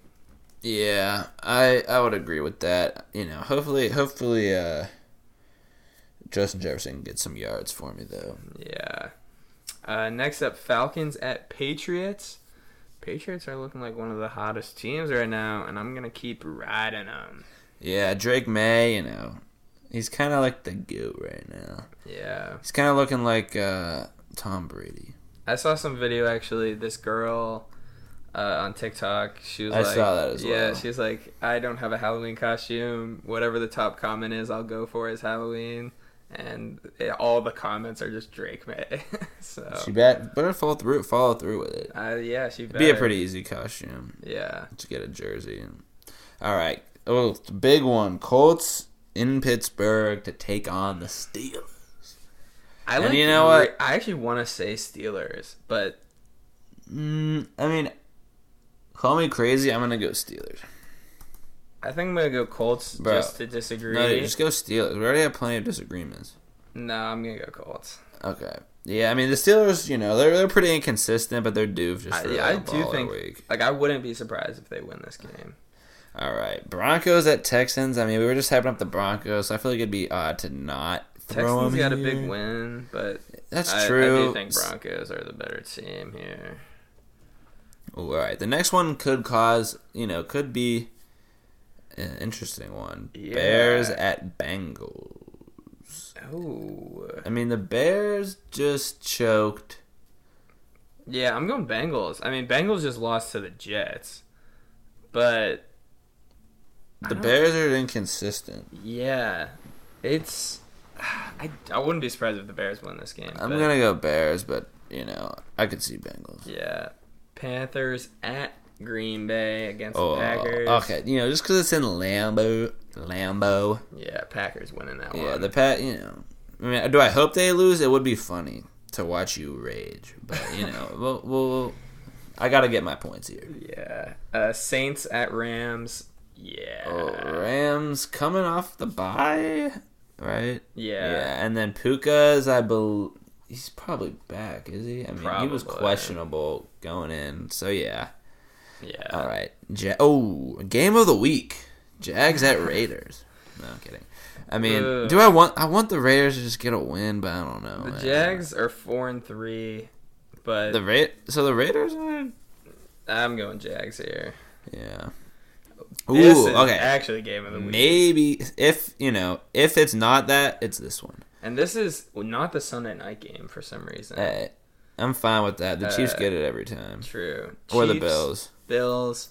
[SPEAKER 4] Yeah, I I would agree with that. You know, hopefully hopefully uh, Justin Jefferson can get some yards for me though.
[SPEAKER 3] Yeah. Uh, next up, Falcons at Patriots. Patriots are looking like one of the hottest teams right now, and I'm gonna keep riding them.
[SPEAKER 4] Yeah, Drake May, you know, he's kind of like the goat right now.
[SPEAKER 3] Yeah.
[SPEAKER 4] He's kind of looking like uh, Tom Brady.
[SPEAKER 3] I saw some video actually. This girl uh, on TikTok, she was
[SPEAKER 4] I
[SPEAKER 3] like,
[SPEAKER 4] saw that as
[SPEAKER 3] yeah,
[SPEAKER 4] well.
[SPEAKER 3] she's like, I don't have a Halloween costume. Whatever the top comment is, I'll go for as Halloween. And it, all the comments are just Drake May. so
[SPEAKER 4] She bet better follow through follow through with it.
[SPEAKER 3] uh, yeah, she
[SPEAKER 4] It'd be a
[SPEAKER 3] better.
[SPEAKER 4] pretty easy costume
[SPEAKER 3] Yeah.
[SPEAKER 4] to get a jersey. All right, oh, the big one: Colts in Pittsburgh to take on the Steelers.
[SPEAKER 3] I
[SPEAKER 4] And
[SPEAKER 3] like.
[SPEAKER 4] you know what?
[SPEAKER 3] I actually want to say Steelers, but
[SPEAKER 4] Mm, I mean, call me crazy. I'm gonna go Steelers.
[SPEAKER 3] I think I'm gonna go Colts
[SPEAKER 4] Bro,
[SPEAKER 3] just to disagree.
[SPEAKER 4] No, dude, just go Steelers. We already have plenty of disagreements.
[SPEAKER 3] No, I'm gonna go Colts.
[SPEAKER 4] Okay. Yeah, I mean the Steelers. You know, they're they're pretty inconsistent, but they're due just
[SPEAKER 3] I,
[SPEAKER 4] for
[SPEAKER 3] yeah, I
[SPEAKER 4] like a
[SPEAKER 3] do
[SPEAKER 4] baller
[SPEAKER 3] think.
[SPEAKER 4] week.
[SPEAKER 3] Like, I wouldn't be surprised if they win this game.
[SPEAKER 4] All right, Broncos at Texans. I mean, we were just hyping up the Broncos. So I feel like it'd be odd to not throw
[SPEAKER 3] Texans
[SPEAKER 4] them
[SPEAKER 3] got a
[SPEAKER 4] here.
[SPEAKER 3] big win, but
[SPEAKER 4] That's
[SPEAKER 3] I,
[SPEAKER 4] true.
[SPEAKER 3] I do think Broncos are the better team here.
[SPEAKER 4] Ooh, all right, the next one could cause, you know, could be an interesting one.
[SPEAKER 3] Yeah.
[SPEAKER 4] Bears at Bengals.
[SPEAKER 3] Oh,
[SPEAKER 4] I mean, the Bears just choked.
[SPEAKER 3] yeah, I'm going Bengals. I mean, Bengals just lost to the Jets, but I
[SPEAKER 4] The
[SPEAKER 3] don't-
[SPEAKER 4] Bears are inconsistent.
[SPEAKER 3] yeah, it's. I, I wouldn't be surprised if the Bears win this game.
[SPEAKER 4] I'm
[SPEAKER 3] but
[SPEAKER 4] gonna go Bears, but you know, I could see Bengals.
[SPEAKER 3] Yeah, Panthers at Green Bay against
[SPEAKER 4] Oh,
[SPEAKER 3] the Packers.
[SPEAKER 4] okay. You know, just because it's in Lambeau, Lambeau.
[SPEAKER 3] Yeah, Packers winning that
[SPEAKER 4] Yeah,
[SPEAKER 3] one.
[SPEAKER 4] the Pat. You know, I mean, do I hope they lose? It would be funny to watch you rage, but you know, we'll, we'll I gotta get my points here.
[SPEAKER 3] Yeah, uh, Saints at Rams. Yeah.
[SPEAKER 4] Oh, Rams coming off the bye, right?
[SPEAKER 3] Yeah.
[SPEAKER 4] Yeah, and then Puka's, I believe he's probably back, is he? I mean, he was
[SPEAKER 3] Probably.
[SPEAKER 4] questionable going in, so yeah.
[SPEAKER 3] Yeah.
[SPEAKER 4] All right. Ja- oh, game of the week: Jags at Raiders. No, I'm kidding. I mean,
[SPEAKER 3] Ugh.
[SPEAKER 4] do I want? I want the Raiders to just get a win, but I don't know.
[SPEAKER 3] The
[SPEAKER 4] man.
[SPEAKER 3] Jags are four and three, but
[SPEAKER 4] The Ra- So the Raiders are.
[SPEAKER 3] I'm going Jags here.
[SPEAKER 4] Yeah.
[SPEAKER 3] This
[SPEAKER 4] Ooh.
[SPEAKER 3] is
[SPEAKER 4] Okay.
[SPEAKER 3] actually game of the week.
[SPEAKER 4] Maybe if you know if it's not that, it's this one.
[SPEAKER 3] And this is not the Sunday night game for some reason.
[SPEAKER 4] Hey, I'm fine with that. The Chiefs
[SPEAKER 3] Uh,
[SPEAKER 4] get it every time.
[SPEAKER 3] True.
[SPEAKER 4] Or the
[SPEAKER 3] Chiefs,
[SPEAKER 4] Bills.
[SPEAKER 3] Bills.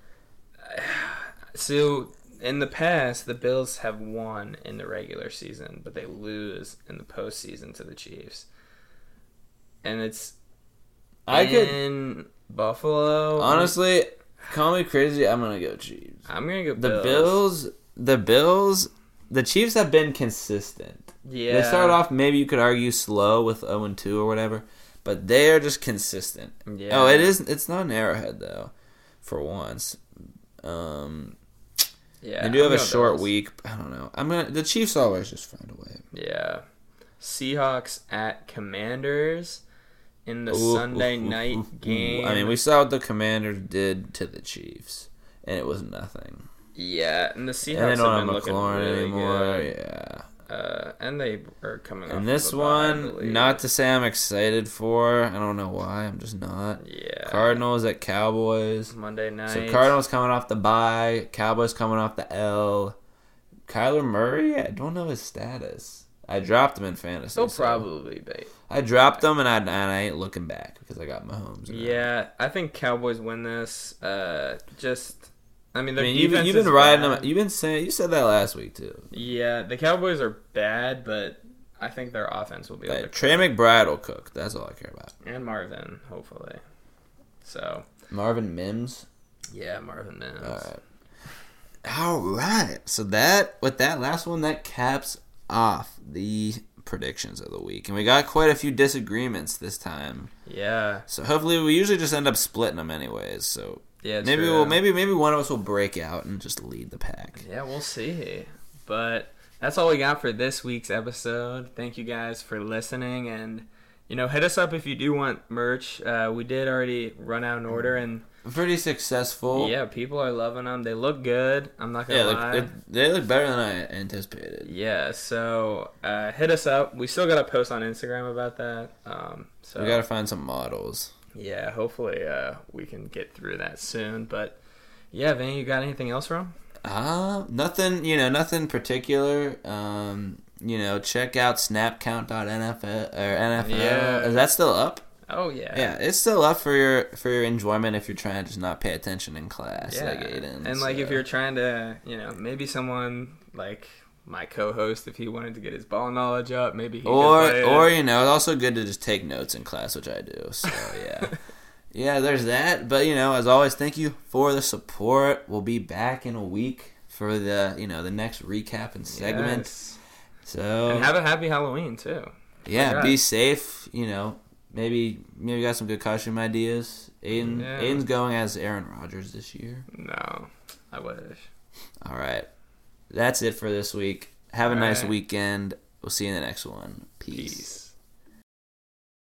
[SPEAKER 3] So in the past, the Bills have won in the regular season, but they lose in the postseason to the Chiefs. And it's
[SPEAKER 4] I could
[SPEAKER 3] in Buffalo.
[SPEAKER 4] honestly call me crazy. I'm gonna go Chiefs.
[SPEAKER 3] I'm gonna go
[SPEAKER 4] The
[SPEAKER 3] Bills.
[SPEAKER 4] Bills. The Bills. The Chiefs have been consistent.
[SPEAKER 3] Yeah.
[SPEAKER 4] They start off, maybe you could argue, slow with oh and two or whatever, but they are just consistent.
[SPEAKER 3] Yeah.
[SPEAKER 4] Oh, it is. It's not an Arrowhead though, for once. Um,
[SPEAKER 3] Yeah.
[SPEAKER 4] they do have
[SPEAKER 3] I'm
[SPEAKER 4] a
[SPEAKER 3] going
[SPEAKER 4] short
[SPEAKER 3] Bills.
[SPEAKER 4] week. I don't know. I'm gonna. The Chiefs always just find a way.
[SPEAKER 3] Yeah. Seahawks at Commanders in the
[SPEAKER 4] Ooh,
[SPEAKER 3] Sunday
[SPEAKER 4] ooh, ooh,
[SPEAKER 3] night
[SPEAKER 4] ooh, ooh.
[SPEAKER 3] game.
[SPEAKER 4] I mean, we saw what the Commanders did to the Chiefs, and it was nothing.
[SPEAKER 3] Yeah, and the Seahawks
[SPEAKER 4] And they don't
[SPEAKER 3] have
[SPEAKER 4] have
[SPEAKER 3] been looking
[SPEAKER 4] McLaurin
[SPEAKER 3] really
[SPEAKER 4] anymore.
[SPEAKER 3] good.
[SPEAKER 4] Yeah.
[SPEAKER 3] Uh, and they are coming off
[SPEAKER 4] And
[SPEAKER 3] of
[SPEAKER 4] this
[SPEAKER 3] a bye, I
[SPEAKER 4] one,
[SPEAKER 3] believe.
[SPEAKER 4] not to say I'm excited for. I don't know why. I'm just not.
[SPEAKER 3] Yeah.
[SPEAKER 4] Cardinals at Cowboys.
[SPEAKER 3] Monday night.
[SPEAKER 4] So Cardinals coming off the bye. Cowboys coming off the L. Kyler Murray, I don't know his status. I dropped them in fantasy.
[SPEAKER 3] They'll
[SPEAKER 4] so
[SPEAKER 3] probably be.
[SPEAKER 4] I dropped them, and I, and I ain't looking back because I got Mahomes.
[SPEAKER 3] Yeah, I think Cowboys win this. Uh, just, I mean, their
[SPEAKER 4] I mean, you've,
[SPEAKER 3] defense
[SPEAKER 4] you've been
[SPEAKER 3] is
[SPEAKER 4] riding
[SPEAKER 3] bad.
[SPEAKER 4] them. You've been saying you said that last week too.
[SPEAKER 3] Yeah, the Cowboys are bad, but I think their offense will be able
[SPEAKER 4] Hey,
[SPEAKER 3] to
[SPEAKER 4] Trey McBride will cook. That's all I care about.
[SPEAKER 3] and Marvin, hopefully. So,
[SPEAKER 4] Marvin Mims.
[SPEAKER 3] yeah, Marvin Mims.
[SPEAKER 4] All right. All right. So that with that last one, that caps off the predictions of the week, and we got quite a few disagreements this time.
[SPEAKER 3] Yeah,
[SPEAKER 4] So hopefully, we usually just end up splitting them anyways. So
[SPEAKER 3] yeah.
[SPEAKER 4] maybe
[SPEAKER 3] true.
[SPEAKER 4] we'll maybe maybe one of us will break out and just lead the pack.
[SPEAKER 3] Yeah, we'll see. But that's all we got for this week's episode. Thank you guys for listening, and you know, hit us up if you do want merch. Uh, we did already run out an order, and
[SPEAKER 4] Pretty successful.
[SPEAKER 3] yeah, people are loving them. They look good. I'm not
[SPEAKER 4] Yeah,
[SPEAKER 3] gonna
[SPEAKER 4] look,
[SPEAKER 3] lie.
[SPEAKER 4] it, they look better than I anticipated.
[SPEAKER 3] Yeah, so uh, hit us up. We still got to post on Instagram about that. Um, so
[SPEAKER 4] We gotta find some models.
[SPEAKER 3] yeah, hopefully uh, we can get through that soon. But yeah, Van, you got anything else, Ron?
[SPEAKER 4] Uh, nothing, you know, nothing particular. Um, you know, check out snapcount dot N F L or N F L.
[SPEAKER 3] Yeah.
[SPEAKER 4] Is that still up?
[SPEAKER 3] Oh yeah,
[SPEAKER 4] Yeah, it's still up for your for your enjoyment if you're trying to just not pay attention in class,
[SPEAKER 3] yeah.
[SPEAKER 4] like Aiden.
[SPEAKER 3] And like if
[SPEAKER 4] so.
[SPEAKER 3] you're trying to, you know, maybe someone like my co-host, if he wanted to get his ball knowledge up, maybe he
[SPEAKER 4] or
[SPEAKER 3] could play
[SPEAKER 4] or
[SPEAKER 3] it.
[SPEAKER 4] you know, it's also good to just take notes in class, which I do. So yeah. Yeah, there's that. But you know, as always, thank you for the support. We'll be back in a week for the you know the next recap and segment.
[SPEAKER 3] Yes.
[SPEAKER 4] So
[SPEAKER 3] And have a happy Halloween too.
[SPEAKER 4] yeah,
[SPEAKER 3] forgot.
[SPEAKER 4] be safe. You know, maybe maybe got some good costume ideas. Aiden
[SPEAKER 3] Yeah.
[SPEAKER 4] Aiden's going as Aaron Rodgers this year.
[SPEAKER 3] No, I wish.
[SPEAKER 4] All right, that's it for this week. Have a
[SPEAKER 3] All
[SPEAKER 4] nice
[SPEAKER 3] right.
[SPEAKER 4] weekend. We'll see you in the next one. Peace.
[SPEAKER 3] Peace.